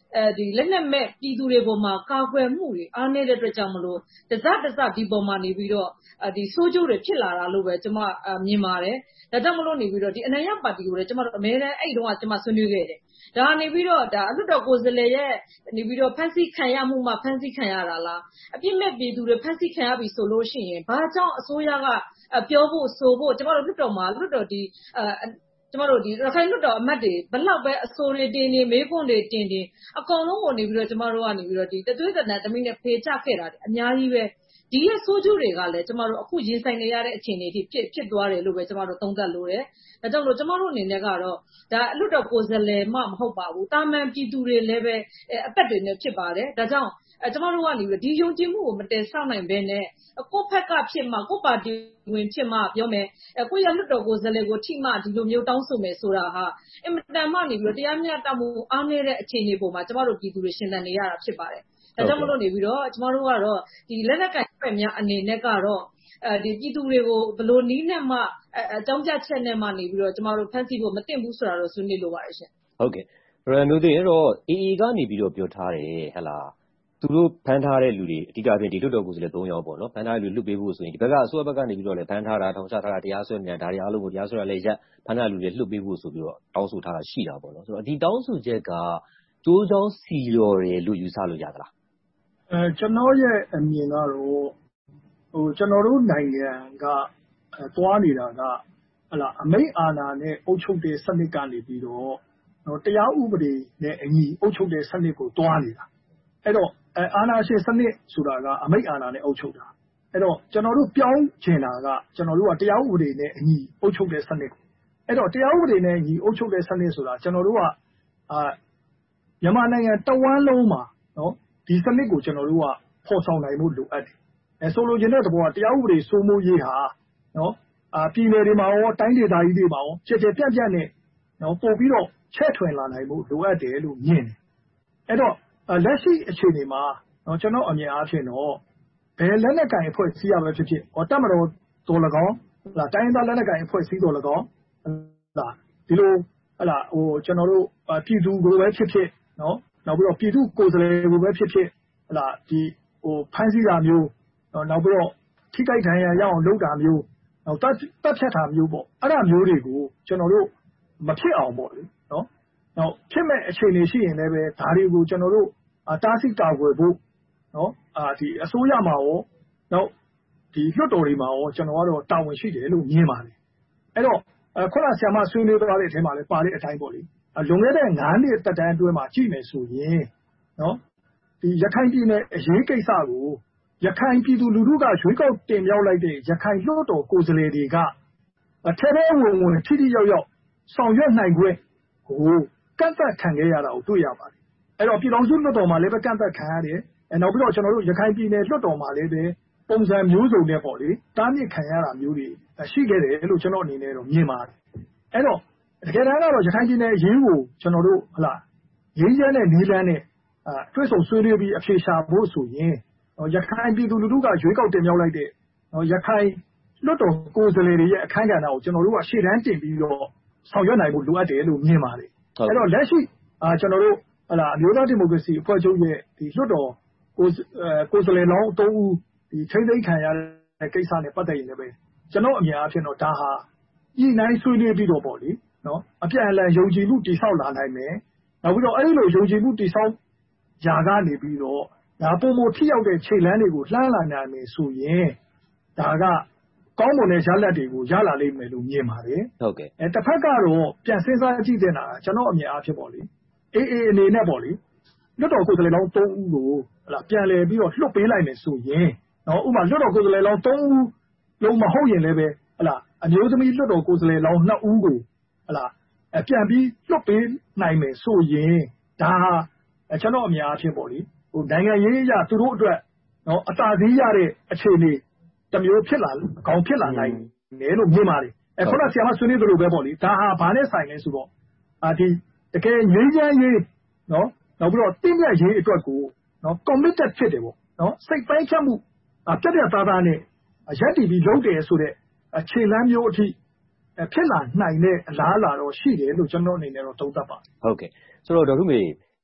အဲဒီလက်နက်မဲ့ပြည်သူတွေပေါ်မှာကာကွယ်မှုတွေအားနည်းတဲ့အတွက်ကြောင့်မလို့တစတစဒီပေါ်မှာနေပြီးတော့ဒီဆိုးကျိုးတွေဖြစ်လာတာလို့ပဲကျွန်မမြင်ပါတယ်ဒါကြောင့်မလို့နေပြီးတော့ဒီအနိုင်ရပါတီကိုလည်းကျွန်မတို့အများနဲ့အဲ့တုန်းကကျွန်မဆွေးနွေးခဲ့တယ်ဒါနေပြီးတော့ဒါအလွတ်တော်ကိုယ်စားလှယ်ရဲ့နေပြီးတော့ဖန်ဆီးခံရမှုမှဖန်ဆီးခံရတာလားအပြစ်မဲ့ပြည်သူတွေဖန်ဆီးခံရပြီဆိုလို့ရှိရင်ဘာကြောင့်အစိုးရကပြောဖို့ဆိုဖို့ကျွန်တော်တို့လွတ်တော်မှာလွတ်တော်ဒီကျွန်တော်တို့ဒီရခိုင်လွတ်တော်အမတ်တွေဘလောက်ပဲအစိုးရတင်နေမေးခွန်းတွေတင်တင်အကုန်လုံးကိုနေပြီးတော့ကျွန်တော်တို့ကနေပြီးတော့ဒီတသွေးတနံတမိနဲ့ဖေချခဲ့တာအများကြီးပဲဒီရဲ့ဆိုးကျိုးတွေကလည်းကျွန်တော်တို့အခုရင်ဆိုင်နေရတဲ့အခြေအနေတွေဖြစ်ဖြစ်သွားတယ်လို့ပဲကျွန်တော်တို့သုံးသပ်လို့ရတယ်ဒါကြောင့်လို့ကျွန်တော်တို့အနေနဲ့ကတော့ဒါအလွတ်တော်ကိုယ်စားလှယ်မှမဟုတ်ပါဘူးတာမန်ပြည်သူတွေလည်းပဲအသက်တွေနဲ့ဖြစ်ပါတယ်ဒါကြောင့်အဲကျွန်တော်တို့ကနေပြီးဒီယုံကြည်မှုကိုမတည်ဆောက်နိုင်ဘဲနဲ့ကိုယ့်ဖက်ကဖြစ်မှကိုယ့်ပါတီဝင်ဖြစ်မှပြောမယ်ကိုယ့်ရလွတ်တော်ကိုယ်စားလှယ်ကိုထိမှဒီလိုမျိုးတောင်းဆိုမယ်ဆိုတာဟာအင်မတန်မှနေပြီးတော့တရားမျှတမှုအားနည်းတဲ့အခြေအနေပေါ်မှာကျွန်တော်တို့ပြည်သူတွေရှင်သန်နေရတာဖြစ်ပါတယ်ဒါကြောင့်မလို့နေပြီးတော့ကျွန်တော်တို့ကတော့ဒီလက်နက်ကင်ဖွဲ့များအနေနဲ့ကတော့အဲဒီပြည်သူတွေကိုဘလို့နီးနဲ့မှအကြောင်းပြချက်နဲ့မှနေပြီးတော့ကျွန်တော်တို့ဖန်ဆီးဖို့မတင်ဘူးဆိုတာတော့ဆွေးနွေးလိုပါတယ်ရှင်ဟုတ်ကဲ့ရန်မျိုးသိရင်တော့ အေးအေးကနေပြီးတော့ပြောထားတယ်ဟဲ့လားသူတို့ဖမ်းထားတဲ့လူတွေအဓိကဖြင့်ဒီလွတ်တော်ကိုယ်စားလှယ်သုံးယောက်ပေါ့နော်ဖမ်းထားတဲ့လူလွတ်ပေးဖို့ဆိုရင်ဒီဘက်ကအစိုးရဘက်ကနေပြီးတော့လည်းဖမ်းထားတာထောင်ချထားတာတရားစွဲမြန်ဒါတွေအားလုံးကိုတရားစွဲရလဲရက်ဖမ်းထားတဲ့လူတွေလွတ်ပေးဖို့ဆိုပြီးတော့တောင်းဆိုထားတာရှိတာပေါ့နော်ဆိုတော့ဒီတောင်းဆိုချက်ကကျိုးချောင်းစီလျော်တယ်လို့ယူဆလို့ရသလားအဲကျွန်တော်ရဲ့အမြင်ကတော့ဟိုကျွန်တော်တို့နိုင်ငံကသွားနေတာကဟလာအမိတ်အာဏာနဲ့အုပ်ချုပ်တဲ့စနစ်ကနေပြီးတော့နော်တရားဥပဒေနဲ့အညီအုပ်ချုပ်တဲ့စနစ်ကိုသွားနေတာအဲ့တော့အာဏာရှင်စနစ်ဆိုတာကအမိတ်အာဏာနဲ့အုပ်ချုပ်တာအဲ့တော့ကျွန်တော်တို့ပြောင်းချင်တာကကျွန်တော်တို့ကတရားဥပဒေနဲ့အညီအုပ်ချုပ်တဲ့စနစ်ကိုအဲ့တော့တရားဥပဒေနဲ့အညီအုပ်ချုပ်တဲ့စနစ်ဆိုတာကျွန်တော်တို့ကအာမြန်မာနိုင်ငံတဝန်းလုံးမှာနော်ဒီစနစ်ကိုကျွန်တော်တို့ကဖော်ဆောင်နိုင်မှုလိုအပ်တယ်အဲဆိုလိုချင်တဲ့သဘောကတရားဥပဒေစိုးမိုးရေးဟာနော်အာပြည်နယ်တွေမှာရောတိုင်းဒေသကြီးတွေမှာရောကျယ်ကျယ်ပြန့်ပြန့်နဲ့နော်ပို့ပြီးတော့ချဲ့ထွင်လာနိုင်မှုလိုအပ်တယ်လို့မြင်တယ်အဲ့တော့လက်ရှိအခြေအနေမှာနော်ကျွန်တော်အမြင်အားဖြင့်တော့ဘယ်လက်နက်ကင်အဖွဲ့အစည်းရပဲဖြစ်ဖြစ်ဟောတက်မတော်တော်၎င်းဟလာတိုင်းဒေသလက်နက်ကင်အဖွဲ့အစည်းတော်၎င်းဟလာဒီလိုဟလာဟိုကျွန်တော်တို့ပြည်သူကိုပဲဖြစ်ဖြစ်နော်နောက်ပြီးတော့ပြည်သူကိုယ်စားလှယ်ကိုပဲဖြစ်ဖြစ်ဟလာဒီဟိုဖမ်းဆီးတာမျိုးနော်နောက်ပြီးတော့ထိကြိုက်ဒဏ်ရာရအောင်လုပ်တာမျိုးနောက်တက်တက်ဖြတ်တာမျိုးပေါ့အဲ့ဒါမျိုးတွေကိုကျွန်တော်တို့မဖြစ်အောင်ပေါ့လေနော်နောက်ဖြစ်မဲ့အခြေအနေရှိရင်လည်းပဲဒါတွေကိုကျွန်တော်တို့တားဆီးကာကွယ်ဖို့နော်အာဒီအစိုးရမှာရောနောက်ဒီလွှတ်တော်တွေမှာရောကျွန်တော်ကတော့တာဝန်ရှိတယ်လို့မြင်ပါတယ်အဲ့တော့ခုနဆရာမဆွေးနွေးသွားတဲ့အထဲမှာလည်းပါတဲ့အတိုင်းပေါ့လေလွန်ခဲ့တဲ့ငါးနှစ်တက်တန်းအတွင်းမှာကြည့်မယ်ဆိုရင်နော်ဒီရခိုင်ပြည်နယ်အရေးကိစ္စကိုရခိုင်ပြည်သူလူထုကရွေးကောက်တင်မြှောက်လိုက်တဲ့ရခိုင်လွှတ်တော်ကိုယ်စားလှယ်တွေကထဲထဲဝင်ဝင်ထိထိရောက်ရောက်ဆောင်ရွက်နိုင်ခွင့်ကိုကန့်သတ်ခံခဲ့ရတာကိုတွေ့ရပါတယ်အဲ့တော့ပြည်တော်စုလွှတ်တော်မှာလည်းပဲကန့်သတ်ခံရတယ်အဲနောက်ပြီးတော့ကျွန်တော်တို့ရခိုင်ပြည်နယ်လွှတ်တော်မှာလည်းပဲပုံစံမျိုးစုံနဲ့ပေါ့လေတားမြစ်ခံရတာမျိုးတွေရှိခဲ့တယ်လို့ကျွန်တော်အနေနဲ့တော့မြင်ပါတယ်အဲ့တော့တကယ်တမ်းကတော့ရခိုင်ပြည်နယ်အရေးကိုကျွန်တော်တို့ဟလာရင်းရဲတဲ့နေလန်းနဲ့အာတွဲဆုံဆွေးနွေးပြီးအဖြေရှာဖို့ဆိုရင်ရခိုင်ပြည်သူလူထုကရွေးကောက်တင်မြှောက်လိုက်တဲ့ရခိုင်လွှတ်တော်ကိုယ်စားလှယ်တွေရဲ့အခမ်းကဏ္ဍကိုကျွန်တော်တို့ကရှေ့တန်းတင်ပြီးတော့ဆောင်ရွက်နိုင်ဖို့လိုအပ်တယ်လို့မြင်ပါတယ်အဲ့တော့လက်ရှိအာကျွန်တော်တို့ဟလာအမျိုးသားဒီမိုကရေစီအဖွဲ့ချုပ်ရဲ့ဒီလွှတ်တော်ကိုကိုယ်စားလှယ်လောင်းသုံးဦးဒီထိမ့်သိမ်းခံရတဲ့ကိစ္စနဲ့ပတ်သက်ရင်လည်းပဲကျွန်တော်အမြင်အားဖြင့်တော့ဒါဟာဤနိုင်ဆွေးနွေးပြီးတော့ပေါ့လေနော်အပြန်အလှန်ယုံကြည်မှုတည်ဆောက်လာနိုင်မယ်နောက်ပြီးတော့အဲ့ဒီလိုယုံကြည်မှုတည်ဆောက်ရာကနေပြီးတော့ဒါပုံမထိရောက်တဲ့ခြေလှမ်းတွေကိုလှမ်းလာနိုင်မယ်ဆိုရင်ဒါကကောင်းမွန်တဲ့ရလဒ်တွေကိုရလာလိမ့်မယ်လို့မြင်ပါတယ်ဟုတ်ကဲ့အဲတစ်ဖက်ကတော့ပြန်စဉ်းစားကြည့်တဲ့နာကျွန်တော်အမြင်အားဖြင့်ပေါ့လေအေးအေးအနေနဲ့ပေါ့လေလွတ်တော်ကိုယ်စားလှယ်လောင်းသုံးဦးကိုဟလာပြန်လည်ပြီးတော့လွှတ်ပေးလိုက်မယ်ဆိုရင်နော်ဥပမာလွတ်တော်ကိုယ်စားလှယ်လောင်းသုံးဦးလုံးမဟုတ်ရင်လည်းပဲဟလာအမျိုးသမီးလွတ်တော်ကိုယ်စားလှယ်လောင်းနှစ်ဦးကိုဟလာပြန်ပြီးလွှတ်ပေးနိုင်မယ်ဆိုရင်ဒါကျွန်တော်အမြင်အားဖြင့်ပေါ့လေဟိုနိုင်ငံရေးအရသူတို့အတွက်နော်အသာစီးရတဲ့အခြေအနေတမျိုးဖြစ်လာခေါင်းဖြစ်လာနိုင်တယ်လို့မြင်ပါတယ်အဲခုနဆရာမဆွေးနွေးသလိုပဲပေါ့လေဒါဟာဘာနဲ့ဆိုင်လဲဆိုတော့အာဒီတကယ်ငြိမ်းချမ်းရေးနော်နောက်ပြီးတော့တင့်မြတ်ရေးအတွက်ကိုနော် committed ဖြစ်တယ်ပေါ့နော်စိတ်ပိုင်းချက်မှုပြတ်ပြတ်သားသားနဲ့ရက်တည်ပြီးလုပ်တယ်ဆိုတဲ့အခြေလမ်းမျိုးအထိဖြစ်လာနိုင်တဲ့အလားအလာတော့ရှိတယ်လို့ကျွန်တော်အနေနဲ့တော့သုံးသပ်ပါတယ်ဟုတ်ကဲ့ဆိုတော့ဒေါ်ထုမေ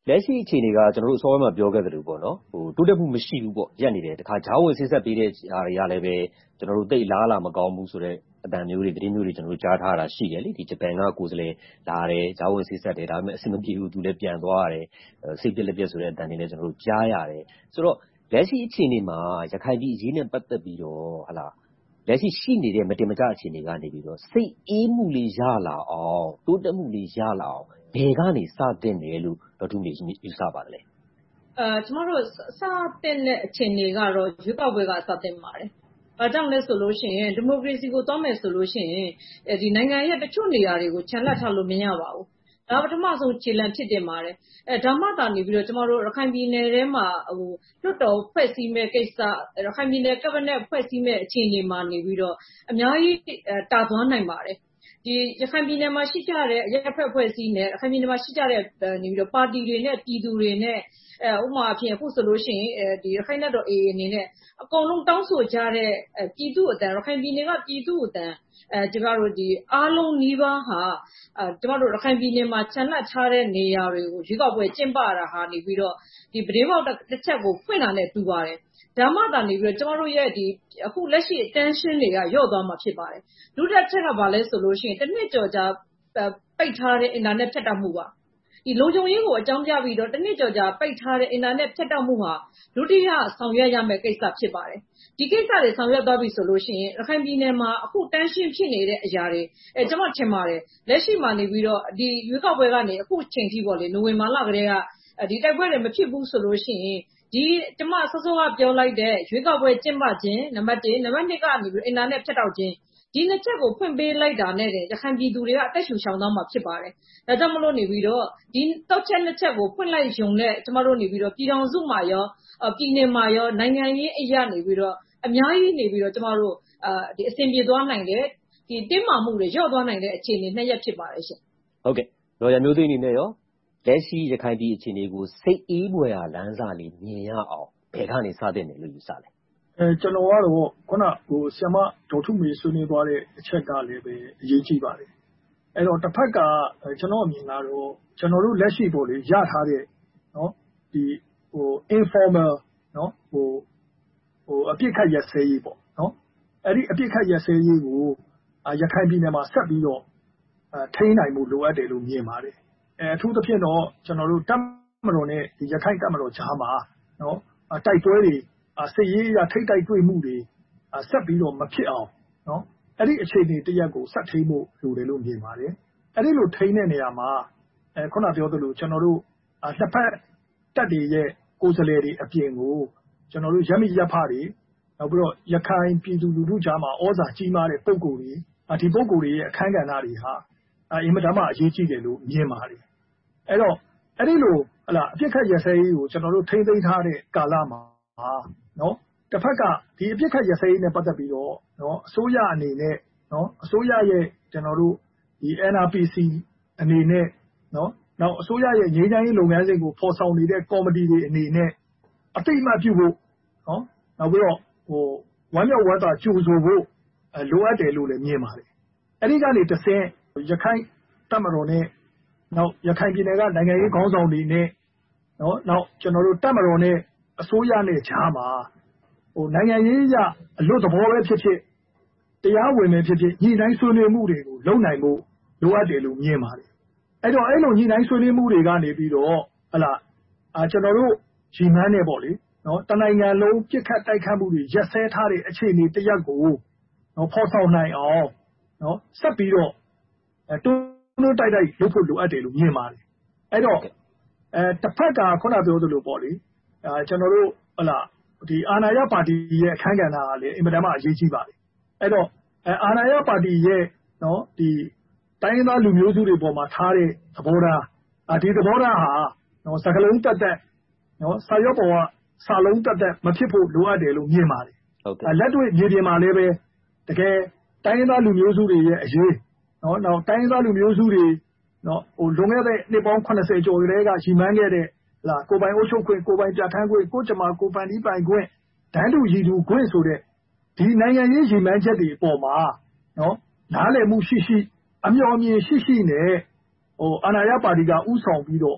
လက်ရှိအခြေအနေကကျွန်တော်တို့အစောပိုင်းမှာပြောခဲ့သလိုပေါ့နော်ဟိုတိုးတက်မှုမရှိဘူးပေါ့ရက်နေတယ်တခါဂျားဝင်ဆက်ဆက်ပေးတဲ့ဟာတွေကလည်းပဲကျွန်တော်တို့တိတ်လားလာမကောင်းဘူးဆိုတော့အတန်မျိုးတွေသတင်းမျိုးတွေကျွန်တော်တို့ကြားထားတာရှိတယ်လေဒီဂျပန်ကကိုယ်စားလှယ်လာတယ်ဂျားဝင်ဆက်ဆက်တယ်ဒါပေမဲ့အဆင်မပြေဘူးသူလည်းပြန်သွားရတယ်စိတ်ပြက်လက်ပြက်ဆိုတဲ့အတန်တွေလည်းကျွန်တော်တို့ကြားရတယ်ဆိုတော့လက်ရှိအခြေအနေမှာရခိုင်ပြည်အရေးနဲ့ပတ်သက်ပြီးတော့ဟာလားလက်ရှိရှိနေတဲ့မတင်မကျအခြေအနေကနေပြီးတော့စိတ်အေးမှုလေးရလာအောင်တိုးတက်မှုလေးရလာအောင်ဘယ်ကနေစတင်တယ်လို့ဒေါ်ထုမေယူဆပါတယ်အဲကျွန်တော်တို့စတင်တဲ့အခြေအနေကတော့ရွေးကောက်ပွဲကစတင်ပါတယ်။ဘာကြောင့်လဲဆိုလို့ရှိရင်ဒီမိုကရေစီကိုတောင်းမယ်ဆိုလို့ရှိရင်ဒီနိုင်ငံရဲ့တချို့နေရာတွေကိုခြံလက်ထားလို့မရပါဘူး။ဒါပထမဆုံးခြေလှမ်းဖြစ်တင်ပါတယ်။အဲဒါမှသာနေပြီးတော့ကျွန်တော်တို့ရခိုင်ပြည်နယ်ထဲမှာဟိုလွတ်တော်ဖွဲ့စည်းမဲ့ကိစ္စရခိုင်ပြည်နယ်ကဗနက်ဖွဲ့စည်းမဲ့အခြေအနေမှာနေပြီးတော့အများကြီးတာသွားနိုင်ပါတယ်။ဒီရခိုင်ပြည်နယ်မှာရှိကြတဲ့အရက်ဖက်ဖွဲ့စည်းနဲ့ရခိုင်ပြည်နယ်မှာရှိကြတဲ့နေပြီးတော့ပါတီတွေနဲ့ပြည်သူတွေနဲ့အဲဥပမာအဖြစ်အခုဆိုလို့ရှိရင်ဒီရခိုင်နယ်တော် အေအေ အနေနဲ့အကုန်လုံးတောင်းဆိုကြတဲ့ပြည်သူအတန်ရခိုင်ပြည်နယ်ကပြည်သူအတန်အဲကျမတို့ဒီအားလုံးနှီးပါးဟာအဲကျမတို့ရခိုင်ပြည်နယ်မှာခြံလက်ထားတဲ့နေရာတွေကိုရွေးကောက်ပွဲကျင်းပတာဟာနေပြီးတော့ဒီပဒေပေါက်တစ်ချက်ကိုဖွင့်လာနဲ့တူပါတယ်ဒါမှသာနေပြီးတော့ကျမတို့ရဲ့ဒီအခုလက်ရှိ tension တွေကရော့သွားမှာဖြစ်ပါတယ်ဒုတိယချက်ကဘာလဲဆိုလို့ရှိရင်တစ်နှစ်ကျော်ကြာပိတ်ထားတဲ့ internet ဖြတ်တောက်မှုပါဒီလုံခြုံရေးကိုအကြောင်းပြပြီးတော့တစ်နှစ်ကျော်ကြာပိတ်ထားတဲ့ internet ဖြတ်တောက်မှုဟာဒုတိယဆောင်ရွက်ရမယ့်ကိစ္စဖြစ်ပါတယ်ဒီကိစ္စတွေဆောင်ရွက်သွားပြီဆိုလို့ရှိရင်ရခိုင်ပြည်နယ်မှာအခု tension ဖြစ်နေတဲ့အရာတွေအဲကျွန်မထင်ပါတယ်လက်ရှိမှာနေပြီးတော့ဒီရွေးကောက်ပွဲကနေအခုချိန်ထိပေါ့လေနိုဝင်ဘာလကတည်းကဒီတိုက်ပွဲတွေမဖြစ်ဘူးဆိုလို့ရှိရင်ဒီကျွန်မစောစောကပြောလိုက်တဲ့ရွေးကောက်ပွဲကျင်းပခြင်းနံပါတ်တစ်နံပါတ်နှစ်ကနေပြီး internet ဖြတ်တောက်ခြင်းဒီနှစ်ချက်ကိုဖွင့်ပေးလိုက်တာနဲ့ရခိုင်ပြည်သူတွေကအသက်ရှူရှောင်သွားမှာဖြစ်ပါတယ်။ဒါကြောင့်မလို့နေပြီးတော့ဒီတောက်ချက်နှစ်ချက်ကိုဖွင့်လိုက်ရုံနဲ့ကျမတို့နေပြီးတော့ပြည်တော်စုမှာရောပြည်နယ်မှာရောနိုင်ငံရေးအရာနေပြီးတော့အများကြီးနေပြီးတော့ကျမတို့အာဒီအစဉ်ပြေသွားနိုင်တယ်ဒီတင်းမာမှုတွေရော့သွားနိုင်တဲ့အခြေအနေနှစ်ရက်ဖြစ်ပါတယ်ရှင်။ဟုတ်ကဲ့ဒေါ်ရမျိုးသိန်းအနေနဲ့ရောလက်ရှိရခိုင်ပြည်အခြေအနေကိုစိတ်အေးဖွယ်ရာလမ်းစာလေးမြင်ရအောင်ဘယ်ကနေစတင်တယ်လို့ယူဆလဲ။အဲကျွန်တော်ကတော့ခုနဟိုဆရာမဒေါ်ထုမေဆွေးနွေးသွားတဲ့အချက်ကလည်းပဲအရေးကြီးပါတယ်။အဲ့တော့တစ်ဖက်ကကျွန်တော်အမြင်ကတော့ကျွန်တော်တို့လက်ရှိပေါ့လေရထားတဲ့နော်ဒီဟို informal နော်ဟိုဟိုအပြစ်ခတ်ရစဲရေးပေါ့နော်အဲ့ဒီအပြစ်ခတ်ရစဲရေးကိုရခိုင်ပြည်နယ်မှာဆက်ပြီးတော့ထိန်းနိုင်မှုလိုအပ်တယ်လို့မြင်ပါတယ်အဲအထူးသဖြင့်တော့ကျွန်တော်တို့တပ်မတော်နဲ့ဒီရခိုင်တပ်မတော်ကြားမှာနော်တိုက်ပွဲတွေစစ်ရေးအရထိတ်တိုက်တွေ့မှုတွေဆက်ပြီးတော့မဖြစ်အောင်နော်အဲ့ဒီအခြေအနေတရက်ကိုဆက်ထိန်းဖို့လိုတယ်လို့မြင်ပါတယ်အဲ့ဒီလိုထိန်းတဲ့နေရာမှာအဲခုနပြောသလိုကျွန်တော်တို့နှစ်ဖက်တပ်တွေရဲ့ကိုယ်စားလှယ်တွေအပြင်ကိုကျွန်တော်တို့ရမိရပ်ဖတွေနောက်ပြီးတော့ရခိုင်ပြည်သူလူထုကြားမှာဩဇာကြီးမားတဲ့ပုံကိုယ်တွေဒီပုံကိုယ်တွေရဲ့အခမ်းကဏ္ဍတွေဟာအင်မတန်မှအရေးကြီးတယ်လို့မြင်ပါတယ်အဲ့တော့အဲ့ဒီလိုဟလာအပြစ်ခတ်ရစဲရေးကိုကျွန်တော်တို့ထိမ့်သိမ်းထားတဲ့ကာလမှာနော်တစ်ဖက်ကဒီအပြစ်ခတ်ရစဲရေးနဲ့ပတ်သက်ပြီးတော့နော်အစိုးရအနေနဲ့နော်အစိုးရရဲ့ကျွန်တော်တို့ဒီ N R P C အနေနဲ့နော်နောက်အစိုးရရဲ့ငြိမ်းချမ်းရေးလုပ်ငန်းစဉ်ကိုဖော်ဆောင်နေတဲ့ကော်မတီတွေအနေနဲ့အတိတ်မှပြုဖို့နော်နောက်ပြီးတော့ဟိုဝမ်းမြောက်ဝမ်းသာကြိုဆိုဖို့လိုအပ်တယ်လို့လည်းမြင်ပါတယ်အဲ့ဒီကနေတစ်ဆင့်ရခိုင်တပ်မတော်နဲ့နောက်ရခိုင်ပြည်နယ်ကနိုင်ငံရေးခေါင်းဆောင်တွေနဲ့နော်နောက်ကျွန်တော်တို့တပ်မတော်နဲ့အစိုးရနဲ့ကြားမှာဟိုနိုင်ငံရေးရအလွတ်သဘောပဲဖြစ်ဖြစ်တရားဝင်ပဲဖြစ်ဖြစ်ညှိနှိုင်းဆွေးနွေးမှုတွေကိုလုပ်နိုင်ဖို့လိုအပ်တယ်လို့မြင်ပါတယ်အဲ့တော့အဲ့လိုညှိနှိုင်းဆွေးနွေးမှုတွေကနေပြီးတော့ဟလာအာကျွန်တော်တို့ရီမန်းနဲ့ပေါ့လေနော်တနိုင်ငံလုံးပြစ်ခတ်တိုက်ခတ်မှုတွေရက်စဲထားတဲ့အခြေအနေတရက်ကိုနော်ဖော်ဆောင်နိုင်အောင်နော်ဆက်ပြီးတော့အဲတွန်းတွန်းတိုက်တိုက်လုပ်ဖို့လိုအပ်တယ်လို့မြင်ပါတယ်အဲ့တော့အဲတစ်ဖက်ကခုနပြောသလိုပေါ့လေအဲကျွန်တော်တို့ဟလာဒီအာဏာရပါတီရဲ့အခမ်းကဏ္ဍကလည်းအင်မတန်မှအရေးကြီးပါတယ်အဲ့တော့အဲအာဏာရပါတီရဲ့နော်ဒီတိုင်းရင်းသားလူမျိုးစုတွေပေါ်မှာထားတဲ့သဘောထားဒီသဘောထားဟာနော်စကလုံးတက်တက်နော်စာရွက်ပေါ်ကစာလုံးတက်တက်မဖြစ်ဖို့လိုအပ်တယ်လို့မြင်ပါတယ်ဟုတ်ကဲ့လက်တွေ့မြေပြင်မှာလည်းပဲတကယ်တိုင်းရင်းသားလူမျိုးစုတွေရဲ့အရေးနော်နောက်တိုင်းရင်းသားလူမျိုးစုတွေနော်ဟိုလွန်ခဲ့တဲ့နှစ်ပေါင်း၇၀ကျော်ကလေးကရှီမန်းခဲ့တဲ့လာကိုပိုင်အုပ်ချုပ်ခွင့်ကိုပိုင်ပြဋ္ဌာန်းခွင့်ကိုကြမှာကိုပန်ဒီပိုင်ခွင့်ဒန်းတူရည်သူခွင့်ဆိုတဲ့ဒီနိုင်ငံရေးရှီမန်းချက်တွေအပေါ်မှာနော်နားလည်မှုရှိရှိအမျှော်အမြင်ရှိရှိနဲ့ဟိုအာဏာရပါတီကဥဆောင်ပြီးတော့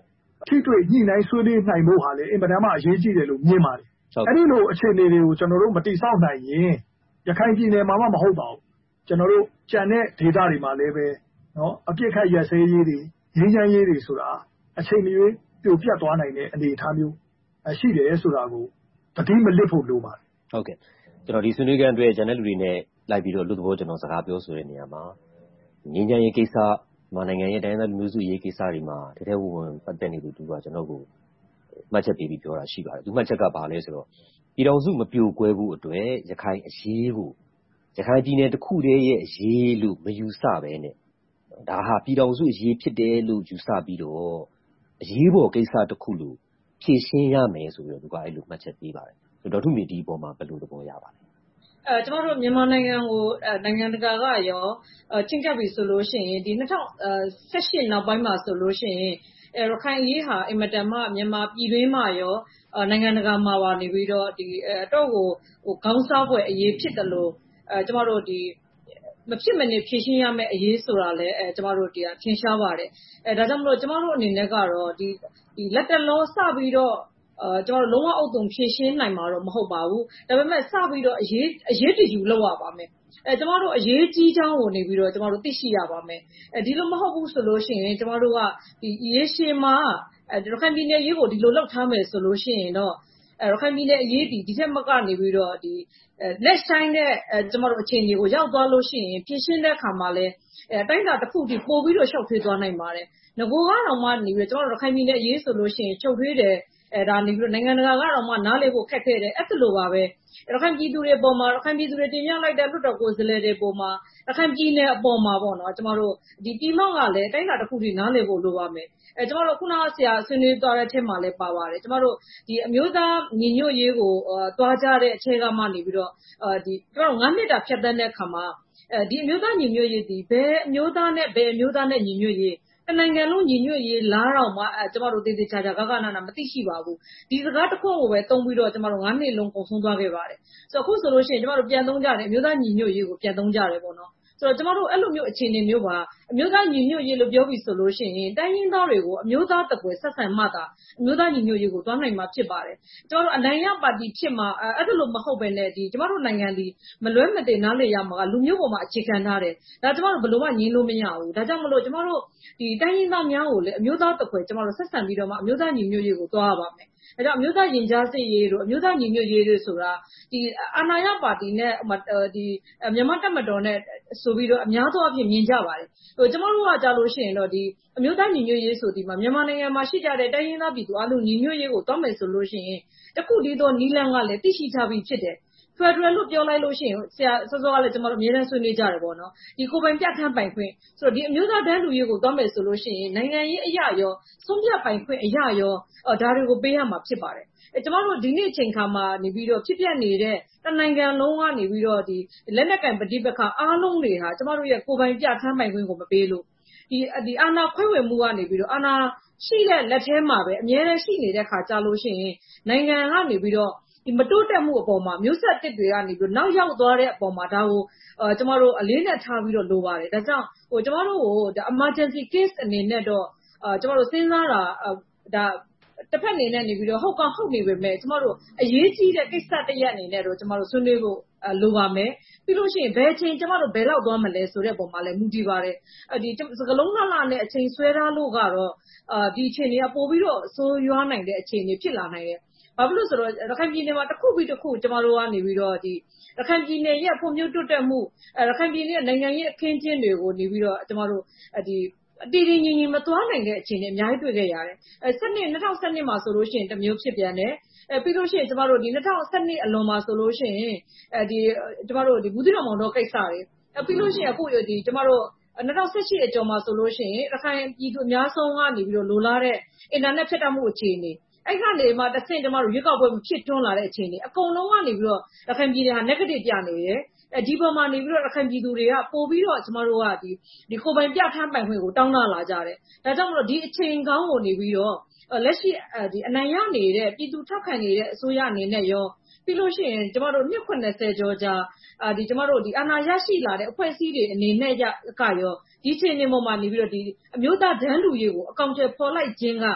ထိတွေ့ညှိနှိုင်းဆွေးနွေးနိုင်ဖို့ဟာလည်းအင်မတန်မှအရေးကြီးတယ်လို့မြင်ပါတယ်။အဲဒီလိုအခြေအနေတွေကိုကျွန်တော်တို့မတည်ဆောက်နိုင်ရင်ရခိုင်ပြည်နယ်မှာမှမဟုတ်ပါဘူး။ကျွန်တော်တို့ကြံတဲ့ဒေသတွေမှာလည်းပဲနော်အပြစ်ခတ်ရစဲရေးတွေငြိမ်းချမ်းရေးတွေဆိုတာအချိန်မရွေးပြိုပြတ်သွားနိုင်တဲ့အနေအထားမျိုးရှိတယ်ဆိုတာကိုတတိမလစ်ဖို့လိုပါတယ်။ဟုတ်ကဲ့ကျွန်တော်ဒီဆွေးနွေးခန်းအတွက်ဂျန်နယ်လူတွေနဲ့လိုက်ပြီးတော့လူသဘောကျွန်တော်စကားပြောဆိုတဲ့နေရာမှာငြိမ်းချမ်းရေးကိစ္စမြန်မာနိုင်ငံရဲ့တိုင်းဒေသမျိုးစုရေးကိစ္စတွေမှာတထဲဝင်ဝင်ပတ်သက်နေသူကကျွန်တော်ကိုမှတ်ချက်ပေးပြီးပြောတာရှိပါတယ်။ဒီမှတ်ချက်ကဘာလဲဆိုတော့ပြည်တော်စုမပြိုကွဲဘူးအတွက်ရခိုင်အရေးကိုရခိုင်ပြည်နယ်တစ်ခုတည်းရဲ့အရေးလို့မယူဆပဲနဲ့ဒါဟာပြည်တော်စုအရေးဖြစ်တယ်လို့ယူဆပြီးတော့အရေးပေါ်ကိစ္စတစ်ခုလို့ဖြည့်ရှင်းရမယ်ဆိုပြီးတော့သူကအဲ့လိုမှတ်ချက်ပေးပါတယ်။ဒေါ်ထုမေဒီအပေါ်မှာဘယ်လိုသဘောရပါလဲ။အဲကျွန်တော်တို့မြန်မာနိုင်ငံကိုနိုင်ငံတကာကရောချင့်ကပ်ပြီဆိုလို့ရှိရင်ဒီ၂၀၁၈နောက်ပိုင်းမှာဆိုလို့ရှိရင်ရခိုင်အရေးဟာအင်မတန်မှမြန်မာပြည်တွင်းမှာရောနိုင်ငံတကာမှာပါနေပြီးတော့ဒီအတော့ကိုဟိုခေါင်းစားပွဲအရေးဖြစ်တယ်လို့အဲကျွန်တော်တို့ဒီမဖြစ်မနေဖြည့်ရှင်းရမယ့်အရေးဆိုတာလည်းအဲကျွန်တော်တို့ဒီထင်ရှားပါတယ်အဲဒါကြောင့်မလို့ကျွန်တော်တို့အနေနဲ့ကတော့ဒီဒီလက်တလောစပြီးတော့အဲကျွန်တော်တို့လုံးဝအုပ်တုံဖြည့်ရှင်းနိုင်မှာတော့မဟုတ်ပါဘူးဒါပေမဲ့စပြီးတော့အရေးအရေးတယူလောက်ရပါမယ်အဲကျွန်တော်တို့အရေးကြီးချောင်းကိုနေပြီးတော့ကျွန်တော်တို့သိရှိရပါမယ်အဲဒီလိုမဟုတ်ဘူးဆိုလို့ရှိရင်ကျွန်တော်တို့ကဒီရေရှည်မှာအဲရခိုင်ပြည်နယ်ရေးကိုဒီလိုလောက်ထားမယ်ဆိုလို့ရှိရင်တော့အဲရခိုင်ပြည်နယ်အရေးဒီဒီထက်မကနေပြီးတော့ဒီလက်ဆိုင်တဲ့အဲကျွန်တော်တို့အခြေအနေကိုရောက်သွားလို့ရှိရင်ဖြည့်ရှင်းတဲ့အခါမှာလည်းအဲတိုင်းတာတစ်ခုထိပို့ပြီးတော့ရှောက်ထွေးသွားနိုင်ပါတယ်ငကိုကတော့မှနေပြီးတော့ကျွန်တော်တို့ရခိုင်ပြည်နယ်အရေးဆိုလို့ရှိရင်ချုပ်ထွေးတယ်အဲဒါနေပြီးတော့နိုင်ငံတကာကတော့မှနားလည်ဖို့ခက်ခဲတယ်အဲ့လိုပါပဲရခိုင်ပြည်သူတွေအပေါ်မှာရခိုင်ပြည်သူတွေတင်ပြလိုက်တဲ့လွှတ်တော်ကိုယ်စားလှယ်တွေအပေါ်မှာရခိုင်ပြည်နယ်အပေါ်မှာပေါ့နော်ကျွန်တော်တို့ဒီပြည်မကလည်းတိုင်းတာတစ်ခုထိနားလည်ဖို့လိုပါမယ်အဲကျွန်တော်တို့ခုနကဆရာဆွေးနွေးသွားတဲ့အထက်မှာလည်းပါပါတယ်ကျွန်တော်တို့ဒီအမျိုးသားညီညွတ်ရေးကိုသွားကြတဲ့အခြေကမှနေပြီးတော့ဒီကျွန်တော်တို့၅နှစ်တာဖြတ်သန်းတဲ့အခါမှာအဲဒီအမျိုးသားညီညွတ်ရေးဒီဘယ်အမျိုးသားနဲ့ဘယ်အမျိုးသားနဲ့ညီညွတ်ရေးတနိုင်ငံလုံးညီညွတ်ရေးလားတော့မှအဲကျွန်တော်တို့တည်တည်ချာချာဂဂနာနာမသိရှိပါဘူးဒီစကားတစ်ခုကိုပဲတုံးပြီးတော့ကျွန်တော်တို့၅နှစ်လုံးကုန်ဆုံးသွားခဲ့ပါတယ်ဆိုတော့အခုဆိုလို့ရှိရင်ကျွန်တော်တို့ပြန်သုံးကြတယ်အမျိုးသားညီညွတ်ရေးကိုပြန်သုံးကြတယ်ပေါ့နော်ဆိုတော့ကျွန်တော်တို့အဲ့လိုမျိုးအခြေအနေမျိုးပါအမျိုးသားညီညွတ်ရေးလို့ပြောပြီးဆိုလို့ရှိရင်တိုင်းရင်းသားတွေကိုအမျိုးသားတပွဲဆက်ဆံမှသာအမျိုးသားညီညွတ်ရေးကိုတွားနိုင်မှာဖြစ်ပါတယ်ကျွန်တော်တို့အနိုင်ရပါတီဖြစ်မှာအဲ့လိုမဟုတ်ပဲနဲ့ဒီကျွန်တော်တို့နိုင်ငံဒီမလွဲမသွေနားလည်ရမှာကလူမျိုးပေါ်မှာအခြေခံထားတယ်ဒါကျွန်တော်တို့ဘယ်လိုမှညှင်းလို့မရဘူးဒါကြောင့်မလို့ကျွန်တော်တို့ဒီတိုင်းရင်းသားများကိုလည်းအမျိုးသားတပွဲကျွန်တော်တို့ဆက်ဆံပြီးတော့မှအမျိုးသားညီညွတ်ရေးကိုတွားရပါမယ်ဒါကြောင့်အမျိုးသားရင်ကြားစစ်ရေးတို့အမျိုးသားညီညွတ်ရေးတို့ဆိုတာဒီအာဏာရပါတီနဲ့ဒီမြန်မာတပ်မတော်နဲ့ဆိုပြီးတော့အများသောအဖြစ်မြင်ကြပါတယ်ဟိုကျွန်တော်တို့ကကြားလို့ရှိရင်တော့ဒီအမျိုးသားညီညွတ်ရေးဆိုဒီမှာမြန်မာနိုင်ငံမှာရှိကြတဲ့တိုင်းရင်းသားပြည်သူအလုံးညီညွတ်ရေးကိုတွားမယ်ဆိုလို့ရှိရင်တခုတည်းသောနီလန်းကလည်းသိရှိထားပြီးဖြစ်တယ်ဖက်ဒရယ်လို့ပြောလိုက်လို့ရှိရင်ဆရာစောစောကလည်းကျွန်တော်တို့အများအားဆွေးနွေးကြတယ်ပေါ့နော်ဒီကိုပိုင်ပြဋ္ဌာန်းပိုင်ခွင့်ဆိုတော့ဒီအမျိုးသားတန်းလူရေးကိုတွားမယ်ဆိုလို့ရှိရင်နိုင်ငံရေးအရာရောဆုံးဖြတ်ပိုင်ခွင့်အရာရောဒါတွေကိုပေးရမှာဖြစ်ပါတယ်အဲကျွန်တော်တို့ဒီနေ့အချိန်ခါမှာနေပြီးတော့ဖြစ်ပျက်နေတဲ့တနိုင်ငံလုံးကနေပြီးတော့ဒီလက်နက်ကင်ပဋိပက္ခအားလုံးတွေဟာကျွန်တော်တို့ရဲ့ကိုပိုင်ပြဋ္ဌာန်းပိုင်ခွင့်ကိုမပေးလို့ဒီဒီအာဏာခွဲဝေမှုကနေပြီးတော့အာဏာရှိတဲ့လက်ထဲမှာပဲအများအားရှိနေတဲ့ခါကြလို့ရှိရင်နိုင်ငံကနေပြီးတော့ဒီမတိုးတက်မှုအပေါ်မှာမျိုးဆက်တစ်တွေကနေပြီးနောက်ရောက်သွားတဲ့အပေါ်မှာဒါကိုအဲကျွန်တော်တို့အလေးနဲ့ထားပြီးတော့လိုပါတယ်ဒါကြောင့်ဟိုကျွန်တော်တို့ဟို emergency case အနေနဲ့တော့အဲကျွန်တော်တို့စဉ်းစားတာဒါတစ်ဖက်အနေနဲ့နေပြီးတော့ဟုတ်ကောဟုတ်နေပေမဲ့ကျွန်တော်တို့အရေးကြီးတဲ့ကိစ္စတစ်ရပ်အနေနဲ့တော့ကျွန်တော်တို့ဆွေးနွေးဖို့လိုပါမယ်ပြီးလို့ရှိရင်ဘယ်အချိန်ကျွန်တော်တို့ဘယ်လောက်သွားမလဲဆိုတဲ့ပုံမှာလည်းမူတည်ပါတယ်အဲဒီစကလုံးလှလှနဲ့အချိန်ဆွဲထားလို့ကတော့အာဒီအချိန်တွေကပို့ပြီးတော့ဆိုးရွားနိုင်တဲ့အခြေအနေဖြစ်လာနိုင်တယ်ဘာဖြစ်လို့ဆိုတော့ရခိုင်ပြည်နယ်မှာတစ်ခုပြီးတစ်ခုကျွန်တော်တို့ကနေပြီးတော့ဒီရခိုင်ပြည်နယ်ရဲ့ပုံမျိုးတိုးတက်မှုအဲရခိုင်ပြည်နယ်နိုင်ငံရေးအခင်းကျင်းတွေကိုနေပြီးတော့ကျွန်တော်တို့ဒီအတီးတင်းကြီးကြီးမသွားနိုင်တဲ့အခြေအနေအများကြီးတွေ့ခဲ့ရတယ်အဲစနစ်၂၀၁၂မှာဆိုလို့ရှိရင်တစ်မျိုးဖြစ်ပြန်တယ်အဲပြီးလို့ရှိရင်ကျွန်တော်တို့ဒီ၂၀၁၂အလွန်မှာဆိုလို့ရှိရင်အဲဒီကျွန်တော်တို့ဒီဘူးသီးတော်မောင်တော်ကိစ္စတွေအဲပြီးလို့ရှိရင်အခုဒီကျွန်တော်တို့၂၀၁၈အကျော်မှာဆိုလို့ရှိရင်ရခိုင်ပြည်သူအများဆုံးကနေပြီးတော့လိုလားတဲ့အင်တာနက်ဖြတ်တောက်မှုအခြေအနေအဲ့ကနေမှတစ်ဆင့်ကျွန်တော်တို့ရွေးကောက်ပွဲမဖြစ်ထွန်းလာတဲ့အခြေအနေအကုန်လုံးကနေပြီးတော့ရခိုင်ပြည်နယ်ဟာ negative ပြနေတယ်အဲဒီပေါ်မှာနေပြီးတော့ရခိုင်ပြည်သူတွေကပို့ပြီးတော့ကျွန်တော်တို့ကဒီဒီကိုပိုင်ပြဋ္ဌာန်းပိုင်ခွင့်ကိုတောင်းလာလာကြတယ်ဒါကြောင့်မလို့ဒီအချိန်ကောင်းကိုနေပြီးတော့လက်ရှိဒီအနိုင်ရနေတဲ့ပြည်သူထောက်ခံနေတဲ့အစိုးရအနေနဲ့ရောပြီးလို့ရှိရင်ကျွန်တော်တို့နှစ်၇၀ကျော်ကြာအာဒီကျွန်တော်တို့ဒီအာဏာရရှိလာတဲ့အဖွဲ့အစည်းတွေအနေနဲ့ကရောဒီအချိန်တွေပေါ်မှာနေပြီးတော့ဒီအမျိုးသားဒန်းလူရေးကိုအကောင့်တွေပေါ်လိုက်ခြင်းက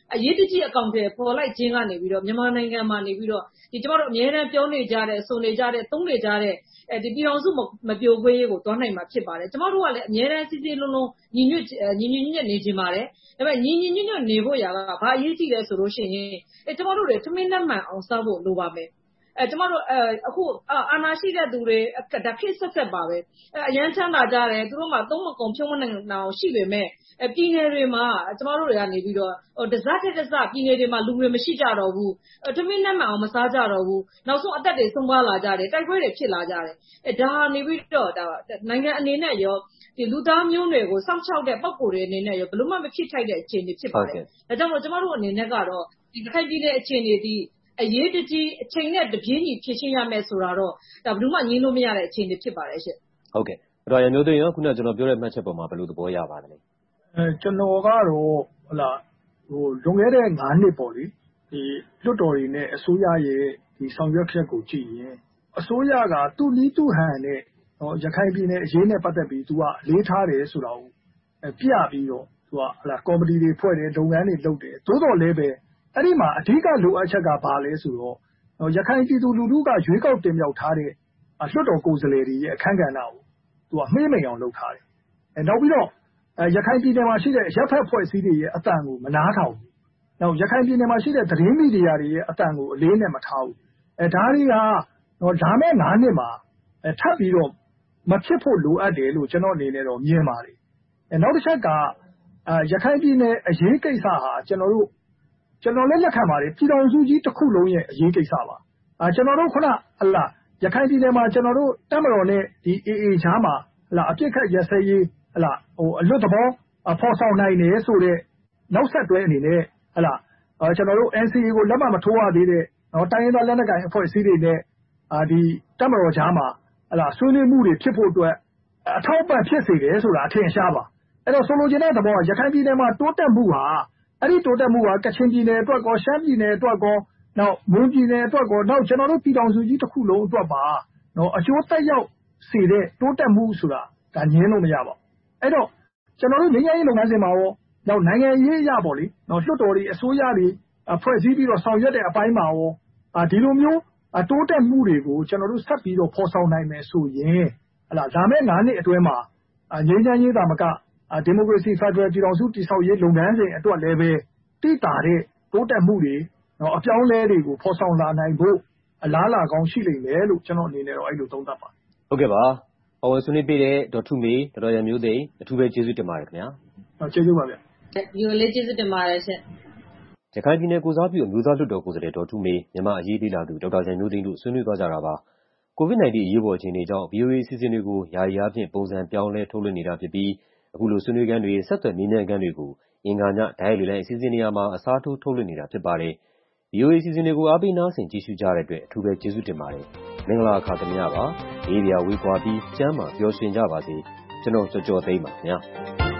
အရေးတကြီးအကောင့်တွေပေါ်လိုက်ခြင်းကနေပြီးတော့မြန်မာနိုင်ငံမှာနေပြီးတော့ဒီကျမတို့အများအားပြောနေကြတဲ့ဆိုနေကြတဲ့သုံးနေကြတဲ့အဲဒီပြည်တော်စုမပြိုကွဲရေးကိုတွန်းနိုင်မှာဖြစ်ပါတယ်ကျမတို့ကလည်းအများအားစီးစီးလုံးလုံးညီညွတ်ညီညွတ်ညွတ်နေခြင်းပါတယ်ဒါပေမဲ့ညီညီညွတ်ညွတ်နေဖို့ရာကဘာအရေးကြီးလဲဆိုလို့ရှိရင်အဲကျမတို့တွေထမင်းနဲ့မှန်အောင်စားဖို့လိုပါမယ်အဲကျမတို့အဲအခုအာဏာရှိတဲ့သူတွေဒါခေတ်ဆက်ဆက်ပါပဲအဲအရန်ချမ်းသာကြတယ်သူတို့မှသုံးမကုန်ဖြုံးမနိုင်အောင်ရှိပေမဲ့အဲပြည်နယ်တွေမှာကျမတို့တွေကနေပြီးတော့ဟိုတစတဲ့တစပြည်နယ်တွေမှာလူတွေမရှိကြတော့ဘူးထမင်းနဲ့မှန်အောင်မစားကြတော့ဘူးနောက်ဆုံးအသက်တွေဆုံးပါလာကြတယ်တိုက်ပွဲတွေဖြစ်လာကြတယ်အဲဒါနေပြီးတော့ဒါနိုင်ငံအနေနဲ့ရောဒီလူသားမျိုးတွေကိုစောင့်ရှောက်တဲ့ပုံကိုယ်တွေအနေနဲ့ရောဘလို့မှမဖြစ်ထိုက်တဲ့အခြေအနေဖြစ်ပါတယ်ဒါကြောင့်မို့ကျမတို့အနေနဲ့ကတော့ဒီခိုင်ပြည်နယ်အခြေအနေဒီအရေးတကြီးအချိန်နဲ့တပြေးညီဖြစ်ရှင်းရမယ်ဆိုတာတော့ဒါဘယ်သူမှငြင်းလို့မရတဲ့အခြေအနေဖြစ်ပါတယ်ရှင့်ဟုတ်ကဲ့အဲ့တော့ရမျိုးသိန်းရောခုနကကျွန်တော်ပြောတဲ့မှတ်ချက်ပေါ်မှာဘယ်လိုသဘောရပါသလဲအဲကျွန်တော်ကတော့ဟလာဟိုလွန်ခဲ့တဲ့၅နှစ်ပေါ့လေဒီလွတ်တော်တွေနဲ့အစိုးရရဲ့ဒီဆောင်ရွက်ချက်ကိုကြည့်ရင်အစိုးရကသူ့လီးသူ့ဟန်နဲ့ဟောရခိုင်ပြည်နယ်အရေးနဲ့ပတ်သက်ပြီးသူကအလေးထားတယ်ဆိုတာကိုပြပြီးတော့သူကဟလာကော်မတီတွေဖွဲ့တယ်လုပ်ငန်းတွေလုပ်တယ်သို့တော်လည်းပဲအဲ့ဒီမှာအဓိကလိုအပ်ချက်ကဘာလဲဆိုတော့ရခိုင်ပြည်သူလူထုကရွေးကောက်တင်မြှောက်ထားတဲ့လွတ်တော်ကိုယ်စားလှယ်တွေရဲ့အခမ်းကဏ္ဍကိုသူကမှေးမိန်အောင်လုပ်ထားတယ်အဲနောက်ပြီးတော့ရခိုင်ပြည်နယ်မှာရှိတဲ့ရပ်ဖက်ဖွဲ့စည်းတွေရဲ့အတန်ကိုမနားထောင်ဘူး။နောက်ရခိုင်ပြည်နယ်မှာရှိတဲ့သတင်းမီဒီယာတွေရဲ့အတန်ကိုအလေးနဲ့မထားဘူး။အဲဒါတွေကတော့ဒါမဲ့၅နှစ်မှာထပ်ပြီးတော့မဖြစ်ဖို့လိုအပ်တယ်လို့ကျွန်တော်အနေနဲ့တော့မြင်ပါတယ်။အဲနောက်တစ်ချက်ကရခိုင်ပြည်နယ်အရေးကိစ္စဟာကျွန်တော်တို့ကျွန်တော်လည်းလက်ခံပါတယ်ပြည်တော်စုကြီးတစ်ခုလုံးရဲ့အရေးကိစ္စပါ။အာကျွန်တော်တို့ခုနအလားရခိုင်ပြည်နယ်မှာကျွန်တော်တို့တပ်မတော်နဲ့ဒီ အေအေ ဂျားမှာဟလာအပြစ်ခတ်ရစရေးဟလာဟိုအလွတ်သဘောဖော်ဆောင်နိုင်တယ်ဆိုတဲ့နောက်ဆက်တွဲအနေနဲ့ဟလာကျွန်တော်တို့ အန်စီအေ ကိုလက်မှတ်မထိုးရသေးတဲ့နော်တိုင်းရင်းသားလက်နက်ကိုင်အဖွဲ့အစည်းတွေနဲ့အာဒီတပ်မတော်ကြားမှာဟလာဆွေးနွေးမှုတွေဖြစ်ဖို့အတွက်အထောက်အပံ့ဖြစ်စေတယ်ဆိုတာအထင်ရှားပါအဲ့တော့ဆိုလိုချင်တဲ့သဘောကရခိုင်ပြည်နယ်မှာတိုးတက်မှုဟာအဲ့ဒီတိုးတက်မှုဟာကချင်ပြည်နယ်အတွက်ကောရှမ်းပြည်နယ်အတွက်ကောနောက်မွန်ပြည်နယ်အတွက်ကောနောက်ကျွန်တော်တို့ပြည်တော်စုကြီးတစ်ခုလုံးအတွက်ပါနော်အကျိုးသက်ရောက်စေတဲ့တိုးတက်မှုဆိုတာဒါငြင်းလို့မရပါဘူးအဲ့တော့ကျွန်တော်တို့ငြိမ်းချမ်းရေးလုပ်ငန်းစဉ်မှာရောနောက်နိုင်ငံရေးအရာပေါ့လေနော်လွှတ်တော်တွေအစိုးရတွေဖွဲ့စည်းပြီးတော့ဆောင်ရွက်တဲ့အပိုင်းမှာရောဒီလိုမျိုးတိုးတက်မှုတွေကိုကျွန်တော်တို့ဆက်ပြီးတော့ဖော်ဆောင်နိုင်မယ်ဆိုရင်ဟလာဒါမဲ့၅နှစ်အတွင်းမှာငြိမ်းချမ်းရေးတာမကဒီမိုကရေစီဖက်ဒရယ်ပြည်တော်စုတည်ဆောက်ရေးလုပ်ငန်းစဉ်အတွက်လည်းပဲတိတာတဲ့တိုးတက်မှုတွေနော်အပြောင်းလဲတွေကိုဖော်ဆောင်လာနိုင်ဖို့အလားအလာကောင်းရှိလိမ့်မယ်လို့ကျွန်တော်အနေနဲ့တော့အဲ့လိုသုံးသပ်ပါတယ်ဟုတ်ကဲ့ပါဟောဆွေးနွေးပေးတဲ့ဒေါ်ထုမေဒေါက်တာရမျိုးသိန်းအထူးပဲကျေးဇူးတင်ပါတယ်ခင်ဗျာဟုတ်ကျေးဇူးပါဗျာဒီလိုလေးကျေးဇူးတင်ပါတယ်ရှင်ရခိုင်ပြည်နယ်ကိုစားပြုအမျိုးသားလွှတ်တော်ကိုယ်စားလှယ်ဒေါ်ထုမေမြန်မာအရေးလေးလာသူဒေါက်တာရမျိုးသိန်းတို့ဆွေးနွေးသွားကြတာပါကိုဗစ်-၁၉ အရေးပေါ်အခြေအနေကြောင့် ဗီအိုအေ အစီအစဉ်တွေကိုယာယီအားဖြင့်ပုံစံပြောင်းလဲထုတ်လွှင့်နေတာဖြစ်ပြီးအခုလိုဆွေးနွေးခန်းတွေဆက်သွယ်မေးမြန်းခန်းတွေကိုအင်္ဂါညဒိုင်းလေလိုင်းအစီအစဉ်နေရာမှာအစားထိုးထုတ်လွှင့်နေတာဖြစ်ပါတယ်ဗီအိုအေ အစီအစဉ်တွေကိုအားပေးနားဆင်ကြည့်ရှုကြတဲ့အတွက်အထူးပဲကျေးဇူးတင်ပါတယ်မင်္ဂလာအခါသမယပါဘေးပြာဝေးကွာပြီးကျမ်းမာပျော်ရွှင်ကြပါစေကျွန်တော်ကြော်ကြော်သိမ်းပါခင်ဗျာ